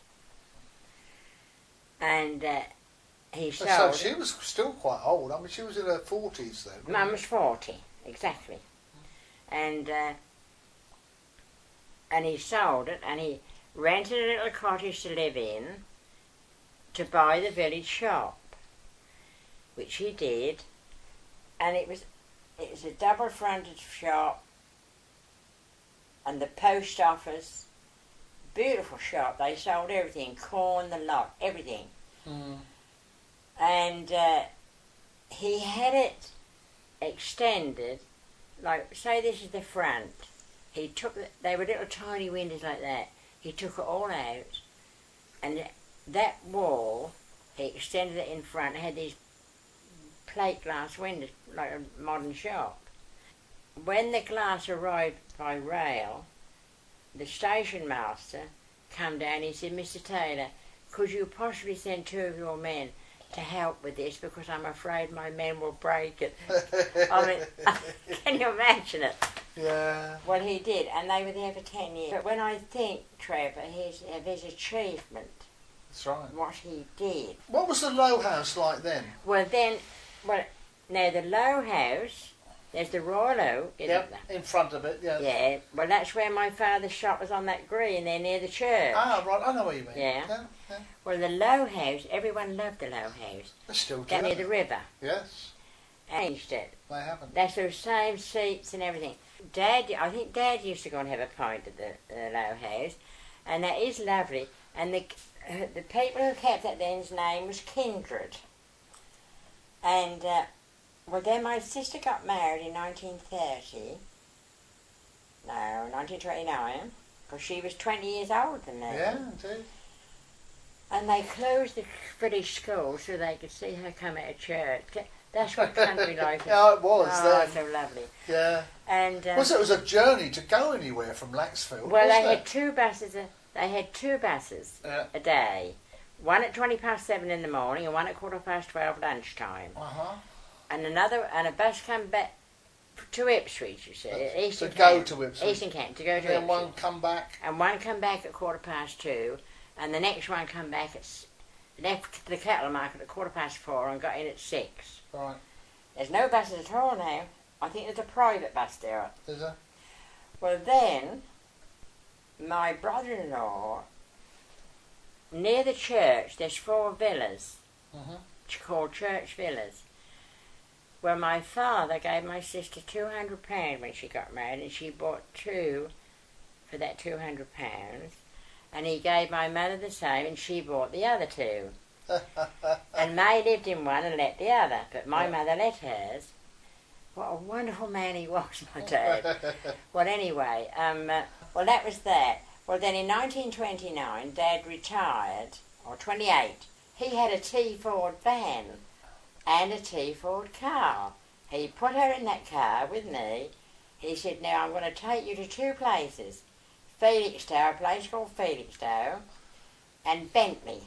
And he sold... So she was still quite old. I mean, she was in her 40s then. Mum was 40, exactly. And he sold it, and he rented a little cottage to live in to buy the village shop, which he did. And it was a double-fronted shop, and the post office, beautiful shop. They sold everything, corn, the lot, everything. And he had it extended, like, say this is the front. he took, they were little tiny windows like that. He took it all out, and that wall, he extended it in front. It had these plate glass windows, like a modern shop. When the glass arrived by rail, the station master come down. He said, "Mr. Taylor, could you possibly send 2 of your men to help with this, because I'm afraid my men will break it." I mean, can you imagine it? Yeah. Well, he did, and they were there for 10 years. But when I think, Trevor, of his achievement, that's right, what he did. What was the Low House like then? Well, now the Low House, there's the Royal Oak, isn't there? In front of it, yeah. Yeah, well, that's where my father's shop was, on that green there near the church. Ah, right, I know what you mean. Yeah. Well, the Low House, everyone loved the Low House. They still do. Down near the river. Yes. Changed it. They haven't. That's those same seats and everything. I think Dad used to go and have a pint at the Low House, and that is lovely. And the people who kept that then's name was Kindred. And, well, then my sister got married in 1930. No, 1929, because she was 20 years older than me. Yeah, indeed. And they closed the village school so they could see her come out of church. That's what country life is. Yeah, it was. Oh, so lovely. Yeah. And it was a journey to go anywhere from Laxfield. Well, wasn't they it? had 2 buses. They had 2 buses a day. One at 7:20 in the morning, and one at 12:15 lunchtime. And a bus come back to Ipswich. You see, to go to Ipswich. Eastern Kent, to go to Ipswich. And one come back. And one come back at 2:15, and the next one come back left the cattle market at 4:15 and got in at 6. Right. There's no buses at all now. I think there's a private bus there. Is there? Well, then, my brother-in-law, near the church, there's 4 villas, called church villas. Well, my father gave my sister £200 when she got married, and she bought 2 for that £200. And he gave my mother the same, and she bought the other 2. And May lived in one and let the other, but my mother let hers. What a wonderful man he was, my dad. Well, anyway, well, that was that. Well, then in 1929, Dad retired, or 28. He had a T Ford van and a T Ford car. He put her in that car with me. He said, "Now I'm going to take you to 2 places. Felixstowe, a place called Felixstowe, and Bentley."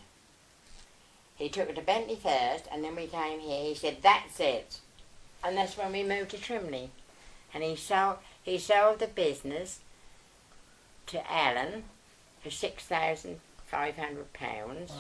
He took her to Bentley first, and then we came here. He said, "That's it." And that's when we moved to Trimley. And he sold the business to Alan for £6,500.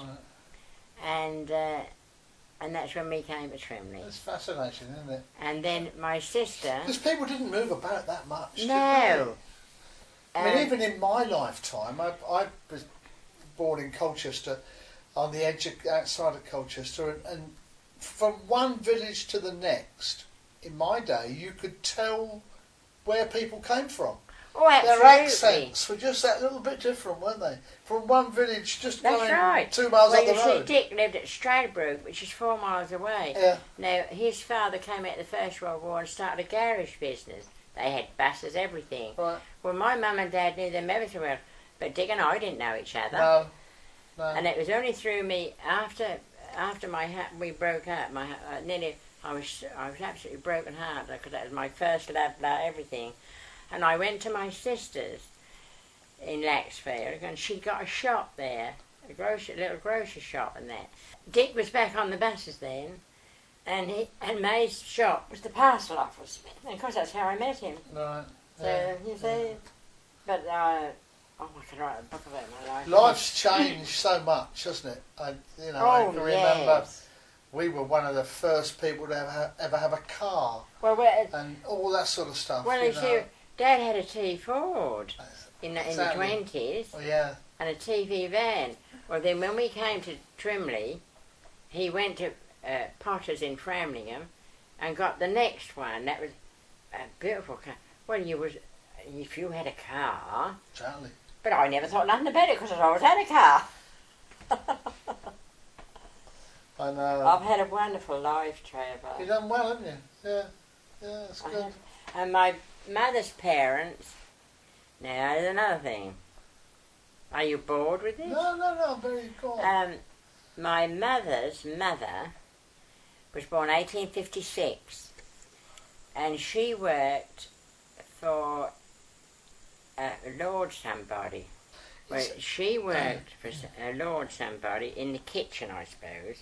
And that's when we came to Trimley. That's fascinating, isn't it? And then my sister... Because people didn't move about that much, no. I mean, even in my lifetime, I was born in Colchester, on the edge outside of Colchester, and from one village to the next, in my day, you could tell where people came from. Oh, absolutely. Their accents were just that little bit different, weren't they? From one village, just That's going right. 2 miles up the Well, you road. see, Dick lived at Stradbroke, which is 4 miles away. Yeah. Now, his father came out of the First World War and started a garage business. They had buses, everything. Right. Well, my mum and dad knew them ever so well, but Dick and I didn't know each other. No. And it was only through me after we broke up. I was absolutely broken hearted, because that was my first love, everything. And I went to my sister's in Laxfield, and she got a shop there, a little grocery shop and that. Dick was back on the buses then, and May's shop was the parcel office. And of course that's how I met him. Right. So, you see, but I could write a book about my life. Life's changed so much, hasn't it? I can remember we were one of the first people to ever have a car, and all that sort of stuff. Well, you see, Dad had a T Ford in the 20s, and a TV van. Well, then when we came to Trimley, he went to Potter's in Framlingham and got the next one. That was a beautiful car. Well, if you had a car... Exactly. But I never thought nothing about it, because I've always had a car. I know. I've had a wonderful life, Trevor. You've done well, haven't you? Yeah, that's good. And my mother's parents, Now, there's another thing. Are you bored with this? No, very cool. My mother's mother was born 1856, and she worked for Lord somebody. Well, she worked for Lord somebody in the kitchen, I suppose.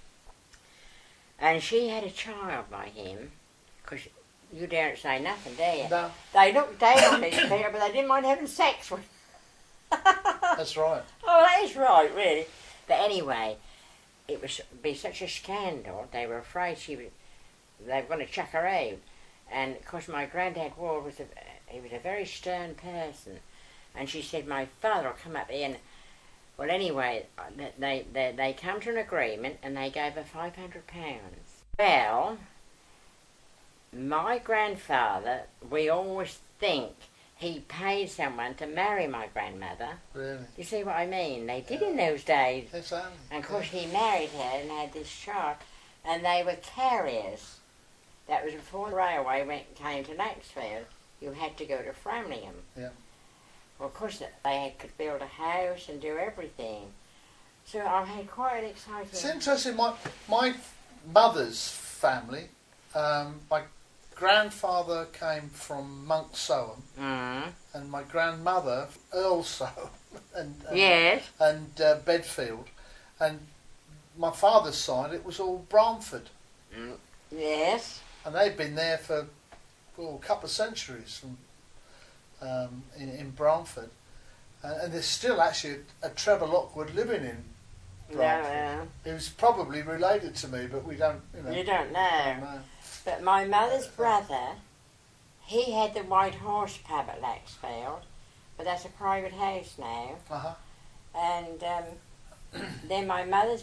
And she had a child by him, because you daren't say nothing, do you? No. They looked down on these people, but they didn't mind having sex with them. That's right. Oh, that is right, really. But anyway, it would be such a scandal, they were afraid they were going to chuck her out. And, of course, my granddad Ward was a very stern person. And she said, my father will come up here and... Well, anyway, they come to an agreement and they gave her £500. Well, my grandfather, we always think he paid someone to marry my grandmother. Really? You see what I mean? They did in those days. Exactly. And of course he married her and had this child. And they were carriers. That was before the railway came to Knacksfield. You had to go to Framlingham. Yeah. Well, of course, they could build a house and do everything. So I had quite an exciting... It's interesting, my mother's family, my grandfather came from Monk Soham, and my grandmother, Earl Soham, yes. and Bedfield. And my father's side, it was all Bramford. Yes. And they'd been there for a couple of centuries in Bramford. And there's still actually a Trevor Lockwood living in Bramford. He was probably related to me, but we don't, You don't know. But my mother's brother, he had the White Horse pub at Laxfield, but that's a private house now. Uh-huh. And then my mother's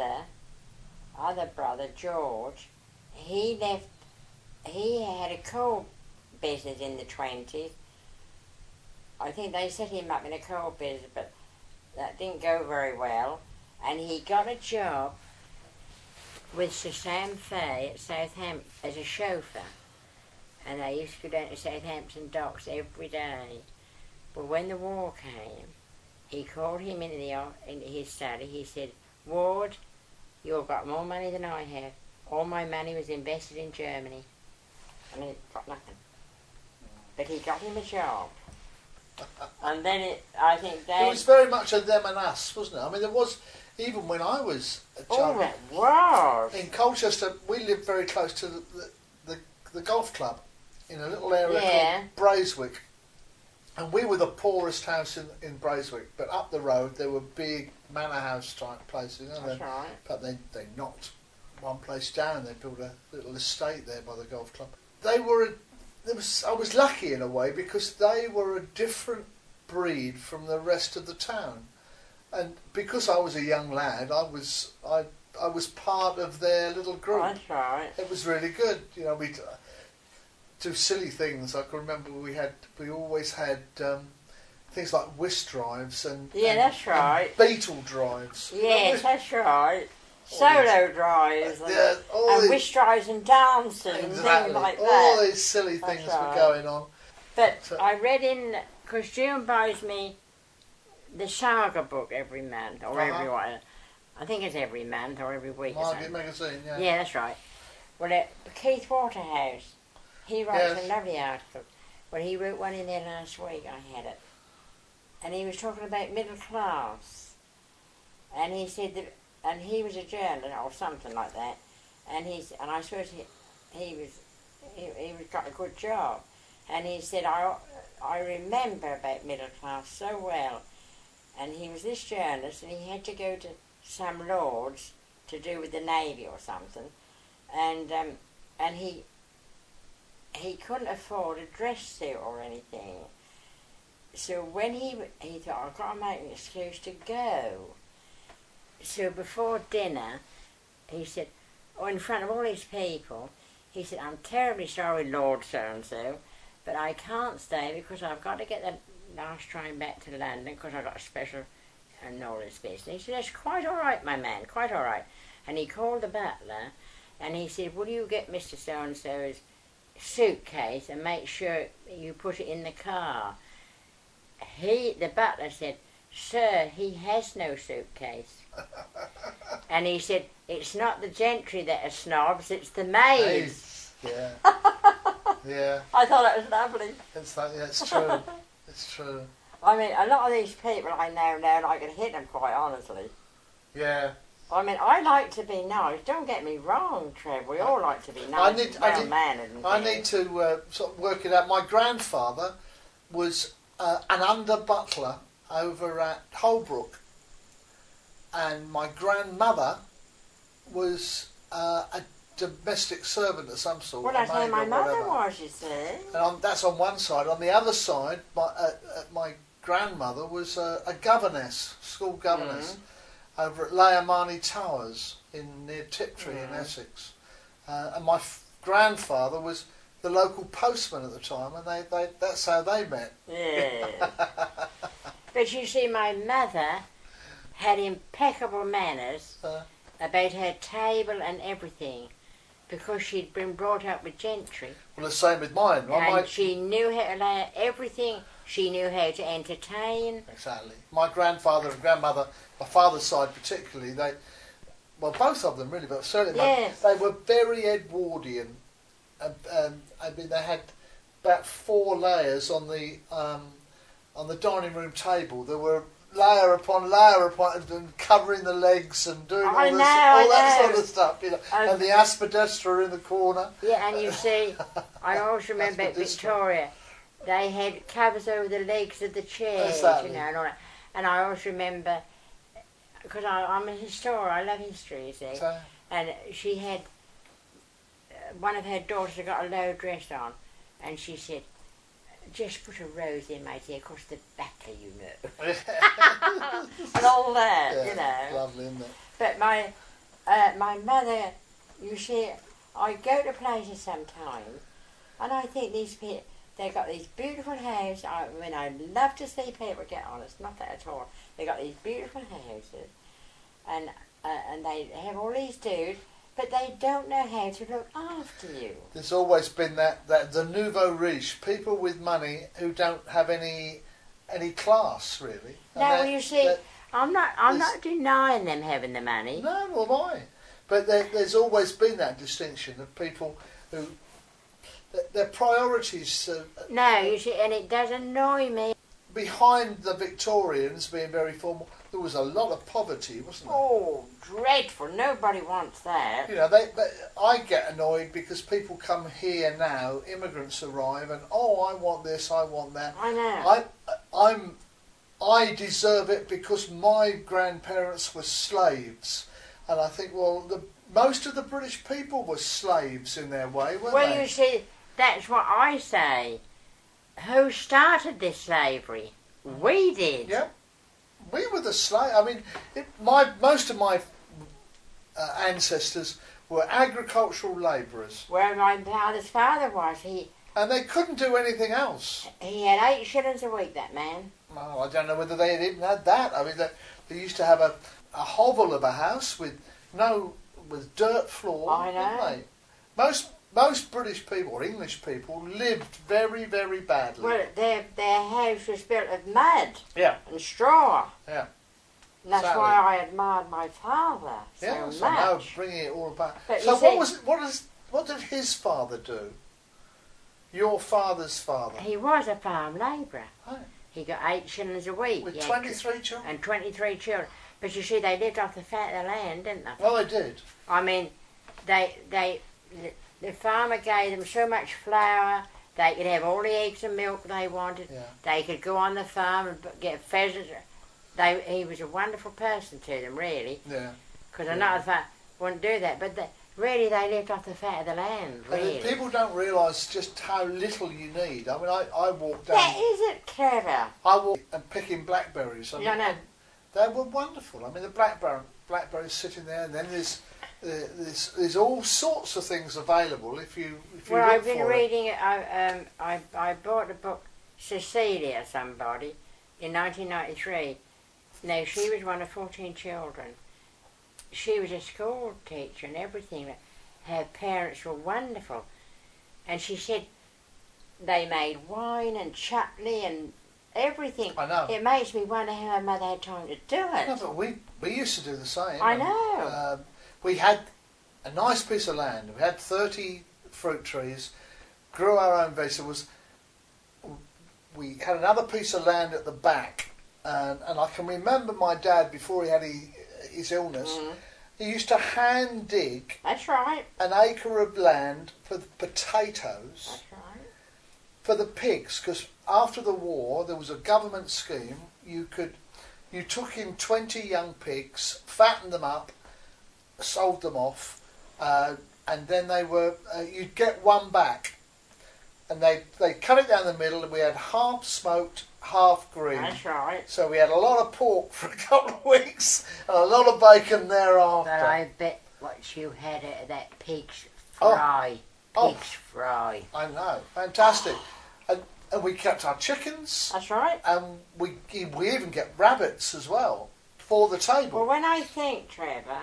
other brother, George, he had a coal business in the 20s. I think they set him up in a coal business, but that didn't go very well. And he got a job with Sir Sam Fay at Southampton as a chauffeur. And they used to go down to Southampton docks every day. But when the war came, he called him into his study. He said, Ward, you've got more money than I have. All my money was invested in Germany. I mean, got nothing. But he got him a job. And then I think it was very much a them and us, wasn't it? I mean, there was, even when I was a child. Oh, it was. In Colchester, we lived very close to the golf club in a little area called Braeswick. And we were the poorest house in Braeswick, but up the road there were big manor house type places. That's right. But they knocked one place down and they built a little estate there by the golf club. I was lucky in a way because they were a different breed from the rest of the town, and because I was a young lad, I was part of their little group. That's right. It was really good. We do silly things. I can remember we always had things like whist drives and that's right. and beetle drives. Yes, that's right. Solo drives and whist drives and dancing and things like that. All these silly things were going on. But I read because June buys me the saga book every month, or every what? I think it's every month or every week. Margate magazine, yeah. Yeah, that's right. Well, Keith Waterhouse, he writes a lovely article. Well, he wrote one in there last week, I had it. And he was talking about middle class. And he said that, and he was a journalist or something like that. And I suppose he was got a good job. And he said, I remember about middle class so well. And he was this journalist, and he had to go to some lords to do with the Navy or something. And he couldn't afford a dress suit or anything. So when he thought, I've got to make an excuse to go. So before dinner, he said, in front of all these people, he said, I'm terribly sorry, Lord so-and-so, but I can't stay because I've got to get the last train back to London because I've got a special and all this business. He said, that's quite all right, my man, quite all right. And he called the butler and he said, will you get Mr. So-and-so's suitcase and make sure you put it in the car? the butler said, "Sir, he has no suitcase." And he said, "It's not the gentry that are snobs, it's the maids." Yeah. Yeah. I thought that was lovely. It's like, yeah, it's true. It's true. I mean, a lot of these people I know now, and I can hit them quite honestly. Yeah. I mean, I like to be nice. Don't get me wrong, Trev. We all like to be nice, well-mannered. I need to sort of work it out. My grandfather was an under butler over at Holbrook, and my grandmother was a domestic servant of some sort. Well, that's how my mother was, you see. And that's on one side. On the other side, my grandmother was a governess, school governess, over at Laomani Towers near Tiptree in Essex. And my grandfather was the local postman at the time, and that's how they met. Yeah. But you see, my mother had impeccable manners about her table and everything, because she'd been brought up with gentry. Well, the same with mine. And she knew how to lay everything. She knew how to entertain. Exactly. My grandfather and grandmother, my father's side particularly, well, both of them really, but certainly they were very Edwardian. I mean, they had about 4 layers on the dining room table. There were layer upon and covering the legs and doing all that sort of stuff, you know. And the aspidistra in the corner. Yeah, and you see, I also remember at Victoria, they had covers over the legs of the chairs, you know, and all that. And I also remember, because I'm a historian, I love history, you see. And she had, one of her daughters had got a low dress on, and she said, "Just put a rose in, matey, across the back, you know." And all that, you know. Lovely, isn't it? But my mother, you see, I go to places sometimes, and I think these people, they've got these beautiful houses. I love to see people get honest, not that at all. They've got these beautiful houses, and they have all these dudes, but they don't know how to look after you. There's always been that the nouveau riche, people with money who don't have any class really. No, well, you see, I'm not denying them having the money. No, nor am I. But there's always been that distinction of people who their priorities. No, you see, and it does annoy me. Behind the Victorians being very formal, there was a lot of poverty, wasn't there? Oh, dreadful! Nobody wants that. You know, I get annoyed because people come here now, immigrants arrive, and I want this, I want that. I know. I deserve it because my grandparents were slaves, and I think, well, most of the British people were slaves in their way, weren't they? Well, you see, that's what I say. Who started this slavery? We did. Yeah, we were the slave. I mean, most of my ancestors were agricultural labourers. Where my father's father was, and they couldn't do anything else. He had 8 shillings a week, that man. Well, I don't know whether they had even had that. I mean, they used to have a hovel of a house with dirt floor. I know. Didn't they? Most British people or English people lived very, very badly. Well, their house was built of mud. Yeah. And straw. Yeah. And that's why I admired my father so much. I know, bringing it all back. But so what did his father do? Your father's father? He was a farm labourer. Oh. He got 8 shillings a week. With 23 children? And 23 children. But you see, they lived off the fat of the land, didn't they? Well, they did. I mean, the farmer gave them so much flour, they could have all the eggs and milk they wanted. Yeah. They could go on the farm and get pheasants. He was a wonderful person to them, really. Yeah. Because another farm wouldn't do that. But really, they lived off the fat of the land, really. People don't realise just how little you need. I mean, I walked down... That isn't clever. I walked and picking blackberries. I mean, no. They were wonderful. I mean, the blackberries sitting there, and then there's all sorts of things available if you well, look I've been for reading it. I bought the book Cecilia, somebody, in 1993. Now, she was one of 14 children. She was a school teacher and everything. Her parents were wonderful. And she said they made wine and chutney and everything. I know. It makes me wonder how my mother had time to do it. No, but we used to do the same. I know. We had a nice piece of land. We had 30 fruit trees, grew our own vegetables. We had another piece of land at the back, and I can remember my dad, before he had his illness, he used to hand dig. That's right. An acre of land for the potatoes. That's right. For the pigs, because after the war there was a government scheme. You took in 20 young pigs, fattened them up, sold them off, and then you'd get one back, and they cut it down the middle, and we had half smoked, half green. That's right. So we had a lot of pork for a couple of weeks and a lot of bacon thereafter. But I bet what you had at that pig's fry. Pig's fry. I know, fantastic. And we kept our chickens. That's right. And we even get rabbits as well for the table. Well, when I think, Trevor,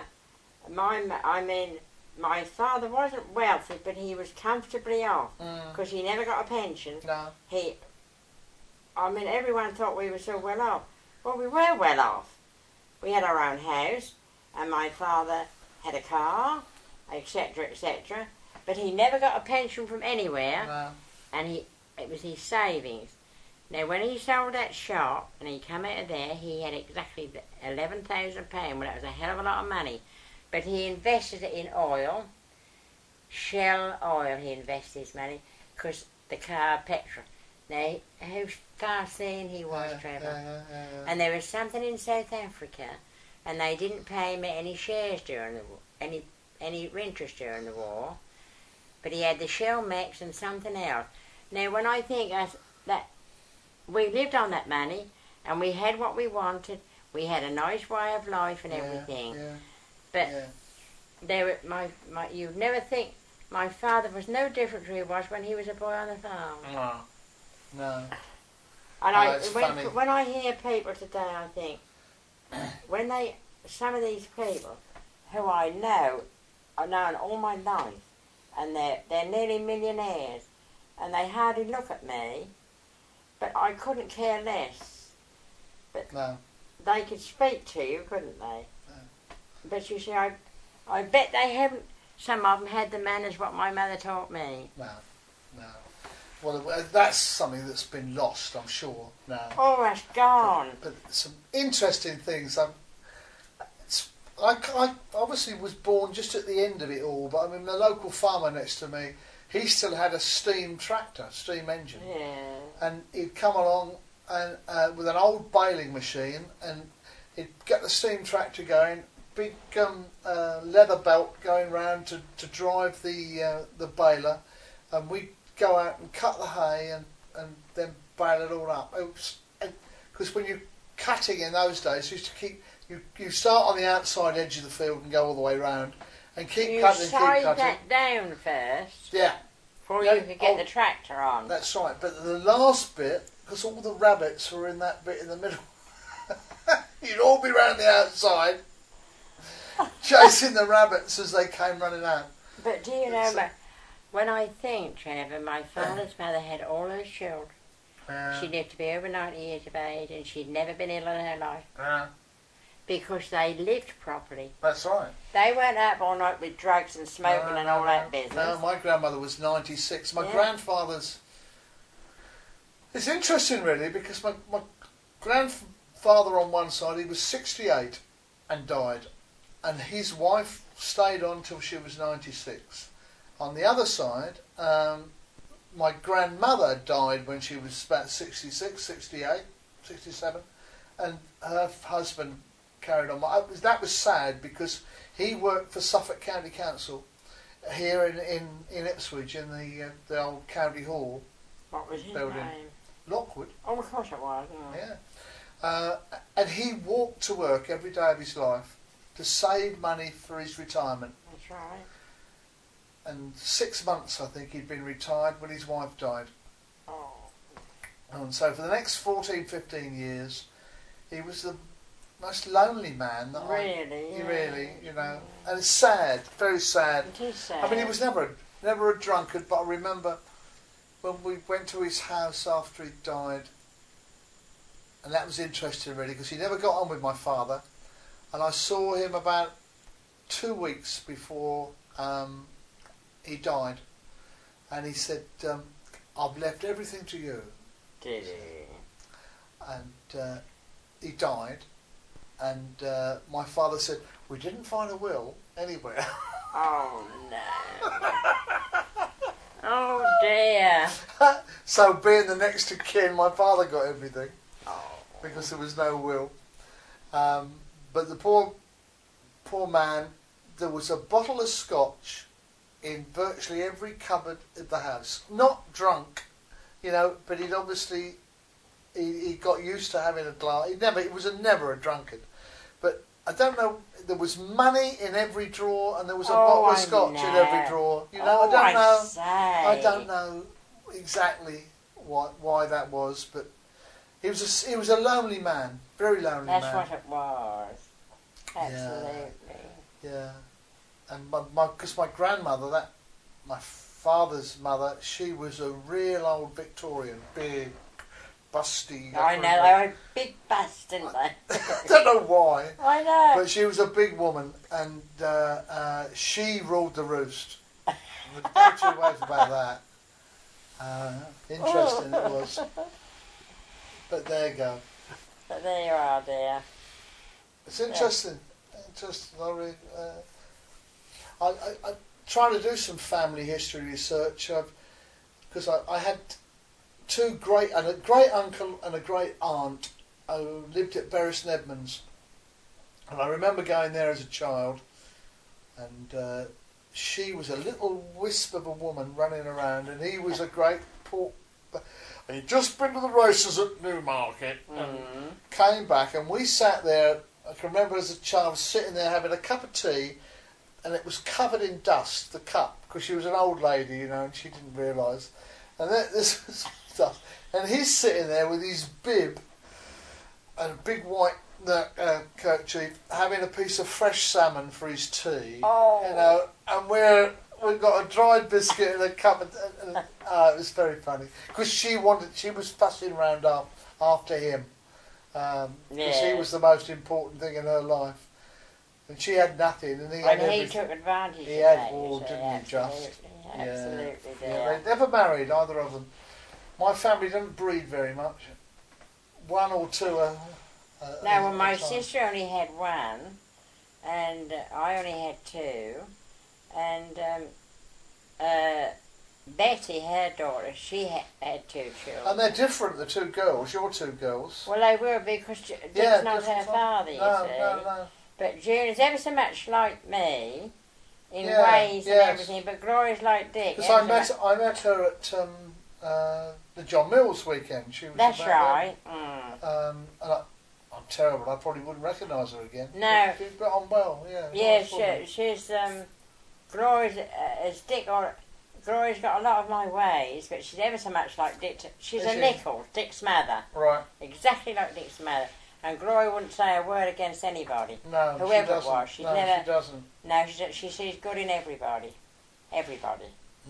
my father wasn't wealthy, but he was comfortably off because he never got a pension. No. Everyone thought we were so well off. Well, we were well off. We had our own house, and my father had a car, etc., etc. But he never got a pension from anywhere, and it was his savings. Now, when he sold that shop and he come out of there, he had exactly £11,000. Well, that was a hell of a lot of money. But he invested it in oil, Shell oil. He invested his money because the car, petrol. Now, how far-seeing he was, Trevor. And there was something in South Africa, and they didn't pay him any shares during the war, any interest during the war. But he had the Shell Max and something else. Now, when I think that we lived on that money, and we had what we wanted, we had a nice way of life and everything. But you'd never think my father was no different to he was when he was a boy on the farm. No. And funny. when I hear people today, I think some of these people who I know, I've known all my life, and they're nearly millionaires, and they hardly look at me, but I couldn't care less. But they could speak to you, couldn't they? No. But you see, I bet they haven't. Some of them had the manners what my mother taught me. No. Well, that's something that's been lost, I'm sure, now. Oh, that's gone. But some interesting things. I obviously was born just at the end of it all, but I mean, the local farmer next to me, he still had a steam tractor, steam engine. Yeah. And he'd come along and with an old baling machine, and he'd get the steam tractor going, big leather belt going round to drive the baler, and we'd go out and cut the hay and then bale it all up. Because when you're cutting in those days, you used to keep you start on the outside edge of the field and go all the way round and keep cutting and keep cutting. You side that down first. Yeah. Before you could get the tractor on. That's right. But the last bit, because all the rabbits were in that bit in the middle, you'd all be round the outside chasing the rabbits as they came running out. But do you know, when I think, Trevor, my father's mother had all those children. She lived to be over 90 years of age, and she'd never been ill in her life. Because they lived properly. That's right. They weren't up all night with drugs and smoking and all that business. No, my grandmother was 96. My grandfather's... It's interesting, really, because my grandfather on one side, he was 68 and died. And his wife stayed on till she was 96. On the other side, my grandmother died when she was about 66, 68, 67. And her husband carried on. That was sad because he worked for Suffolk County Council here in Ipswich in the old county hall. What was his building. name? Lockwood. Oh, of course it was. Yeah. And he walked to work every day of his life to save money for his retirement. That's right. And 6 months, I think, he'd been retired when his wife died. Oh. And so for the next 14, 15 years, he was the most lonely man that really, you know. And it's sad, very sad. It is sad. I mean, he was never a drunkard, but I remember when we went to his house after he died, and that was interesting really because he never got on with my father, and I saw him about 2 weeks before he died, and he said, "I've left everything to you." Did he? And he died, and my father said, "We didn't find a will anywhere." Oh no. Oh dear. So being the next of kin, my father got everything Oh. because there was no will. But the poor man, there was a bottle of scotch in virtually every cupboard of the house. Not drunk, but he'd obviously he got used to having a glass. He was never a drunkard. But I don't know. There was money in every drawer, and there was a bottle of scotch in every drawer. I don't know exactly why that was, but he was a lonely man, very lonely man. That's what it was. Absolutely. Yeah. And because my grandmother, my father's mother, she was a real old Victorian, big, busty. I know, they were a big bust, didn't they? I don't know why. I know. But she was a big woman, and she ruled the roost. There's no two ways about that. Interesting it was. But there you go. But there you are, dear. It's interesting. Interesting. I trying to do some family history research because I had a great uncle and a great aunt who lived at Bury St Edmunds, and I remember going there as a child, and she was a little wisp of a woman running around, and he was a great pork. And he'd just been to the races at Newmarket and came back, and we sat there. I can remember as a child sitting there having a cup of tea, and it was covered in dust, the cup, because she was an old lady, and she didn't realise. And this was stuff. And he's sitting there with his bib and a big white kerchief, having a piece of fresh salmon for his tea. Oh. And we've got a dried biscuit and a cup of... it was very funny. Because she was fussing around after him. Because he was the most important thing in her life. And she had nothing, and he had everything. He took advantage He of had that, all, didn't he, just? Absolutely, yeah. They never married, either of them. My family didn't breed very much. One or two my sister only had one, and I only had two, and Betty, her daughter, she had two children. And they're different, the two girls, your two girls. Well, they were, because Dick's not her father, you see. No. But June is ever so much like me, in ways and everything, but Gloria's like Dick. Because I met her at the John Mills weekend. She was That's right. And I'm terrible. I probably wouldn't recognise her again. No. She's got on well. Yeah. Yeah, she's Gloria's as Dick. Gloria's got a lot of my ways, but she's ever so much like Dick. She's a nickel, Dick's mother. Right. Exactly like Dick's mother. And Gloria wouldn't say a word against anybody. No, whoever it was. She never. She doesn't. No, she sees good in everybody. Everybody.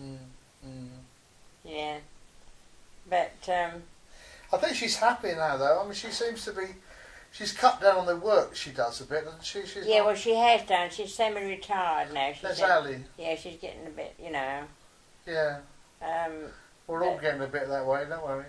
Yeah. But I think she's happy now, though. I mean, she seems to be. She's cut down on the work she does a bit, doesn't she? Well, she has done. She's semi-retired now. That's Ali. Yeah, she's getting a bit, Yeah. We're all getting a bit that way, don't worry.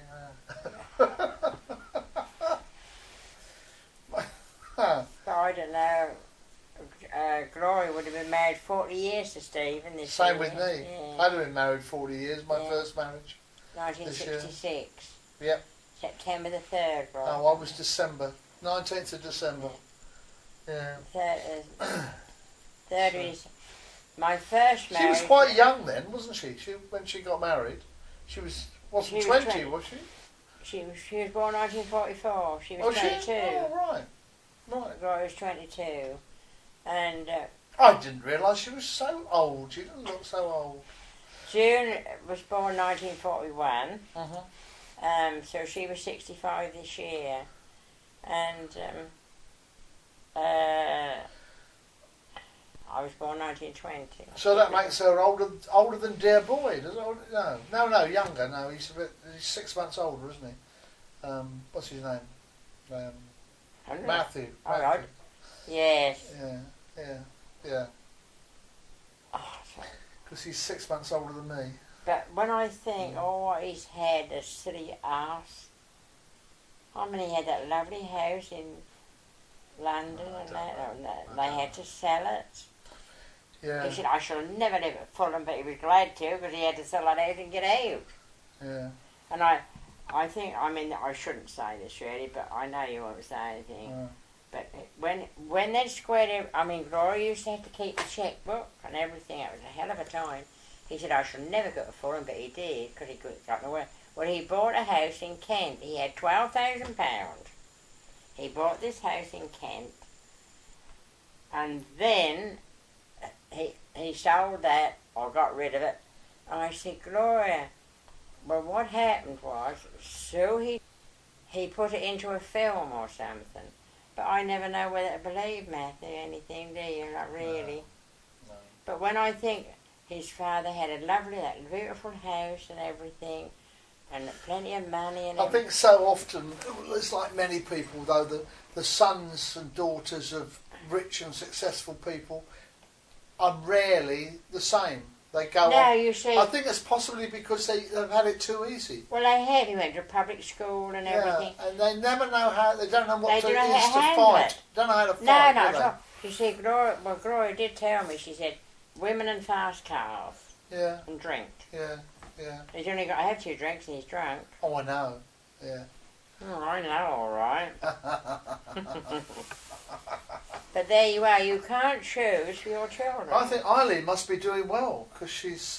I don't know. Gloria would have been married 40 years to Stephen this Same year. with me. Yeah. I'd have been married 40 years, my first marriage. 1966. Yep. September the 3rd, right? Oh, I was December. 19th of December. Yeah. Third is my first marriage. She was quite young then, wasn't she? When she got married. She wasn't 20, was she? She was born 1944. She was 22. She? Oh, right. Gloria was 22. And I didn't realise she was so old. She didn't look so old. June was born 1941. So she was 65 this year. And I was born 1920. So that makes her older than dear boy, does it? No, younger. No, he's 6 months older, isn't he? What's his name? Matthew. All right. Yes. Yeah. Oh, because he's 6 months older than me. but when I think, what he's had, a silly arse. I mean, he had that lovely house in London and they had to sell it. Yeah. He said, I shall never live at Fulham, but he was glad to because he had to sell that house and get out. Yeah. And I think, I mean, I shouldn't say this really, but I know you won't say anything. Yeah. But when they squared, I mean, Gloria used to have to keep the chequebook and everything. It was a hell of a time. He said, I shall never go to Fulham, but he did because he got nowhere. Well, he bought a house in Kent. He had £12,000. He bought this house in Kent, and then he sold that or got rid of it. And I said, Gloria, well, what happened was, so he put it into a film or something. But I never know whether to believe Matthew anything, do you? Not really. No. But when I think his father had that beautiful house and everything, and plenty of money and I think so often, it's like many people though, the sons and daughters of rich and successful people are rarely the same. They go on. you see. I think it's possibly because they've had it too easy. Well, he went to public school and everything. And they never know how, they don't know what They it don't know is how to to handle fight. it. Don't know how to No, fight, no, do no. You see, Gloria did tell me, she said, women and fast cars they? and drink. Yeah. He's only got to have 2 drinks and he's drunk. Oh, I know. Yeah. Oh, I know, all right. But there you are. You can't choose for your children. I think Eileen must be doing well because she's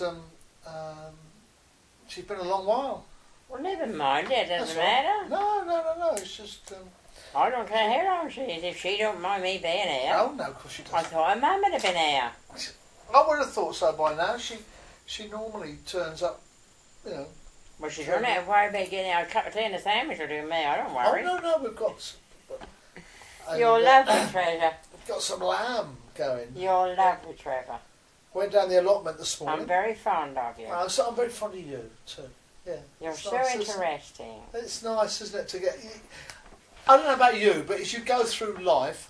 been a long while. Well, never mind. It doesn't That's right. matter. No. It's just. I don't care how long she is. If she don't mind me being here. Oh no, of course she doesn't. I thought her mum would have been here. I would have thought so by now. She normally turns up, you know. Well, she's running out of worry about getting a cup of tea and a sandwich will do me. I don't worry. Oh no, we've got. You're lovely, Treasure. Got some lamb going. You're lovely, Trevor. Went down the allotment this morning. I'm very fond of you. So I'm very fond of you too. Yeah. You're It's so nice, interesting. It's nice, isn't it, to get. I don't know about you, but as you go through life,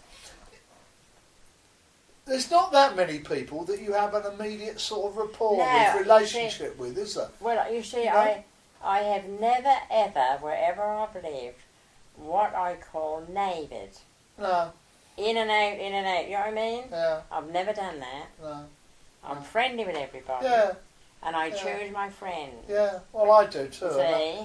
there's not that many people that you have an immediate sort of rapport with, relationship with, is there? Well, you see, No? I have never, ever, wherever I've lived, what I call neighboured. No. In and out, you know what I mean? Yeah. I've never done that. No. I'm friendly with everybody. Yeah. And I choose my friends. Yeah. Well, I do too. See?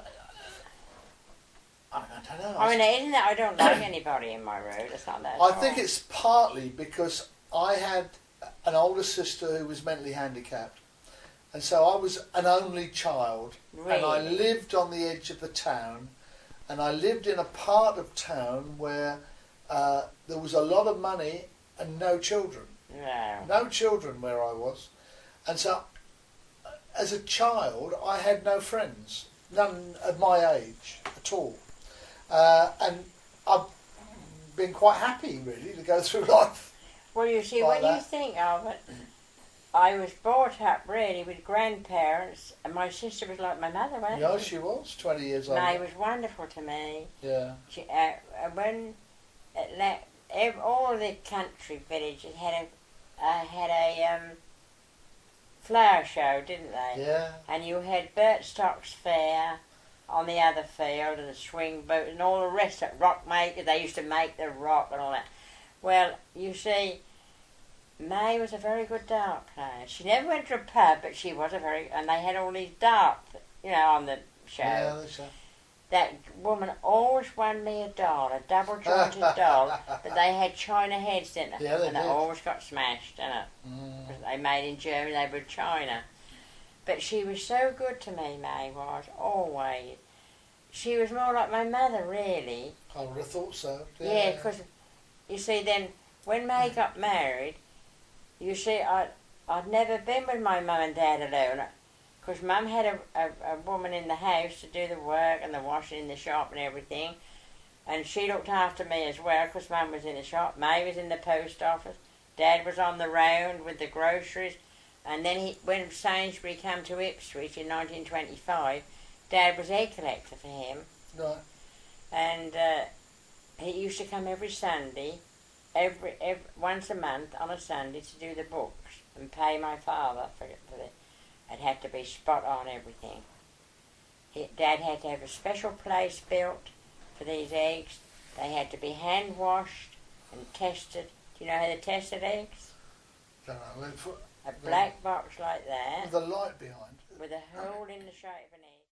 I don't know. I mean, it isn't that I don't like anybody in my road. It's not that. I think it's partly because I had an older sister who was mentally handicapped, and so I was an only child, Really? and I lived on the edge of the town, and I lived in a part of town where there was a lot of money and no children. No children where I was, and so as a child I had no friends, none of my age at all, and I've been quite happy really to go through life. Well, you see, like when that. you think of it, I was brought up really with grandparents, and my sister was like my mother, wasn't Yeah, she? she was 20 years old. May was wonderful to me. Yeah. She, when all the country villages had a flower show, didn't they? Yeah. And you had Bert Stock's fair on the other field, and the swing boat, and all the rest of rock makers. They used to make the rock and all that. Well, you see, May was a very good dart player. She never went to a pub, but she was and they had all these darts, on the show. Yeah, that's right. That woman always won me a doll, a double-jointed doll, but they had china heads in it, Yeah, they and they did. always got smashed, didn't it? Mm. They made in Germany, they were China. But she was so good to me, May was, always. She was more like my mother, really. I would have thought so. Yeah, because, you see, then, when May got married, you see, I'd never been with my mum and dad alone, because Mum had a woman in the house to do the work and the washing in the shop and everything, and she looked after me as well, because Mum was in the shop, May was in the post office, Dad was on the round with the groceries, and then when Sainsbury came to Ipswich in 1925, Dad was egg collector for him. Right. And He used to come every Sunday, once a month on a Sunday to do the books and pay my father for it. It had to be spot on everything. Dad had to have a special place built for these eggs. They had to be hand washed and tested. Do you know how they tested eggs? Don't know. A black box like that. With a light behind. With a hole in the shape of an egg.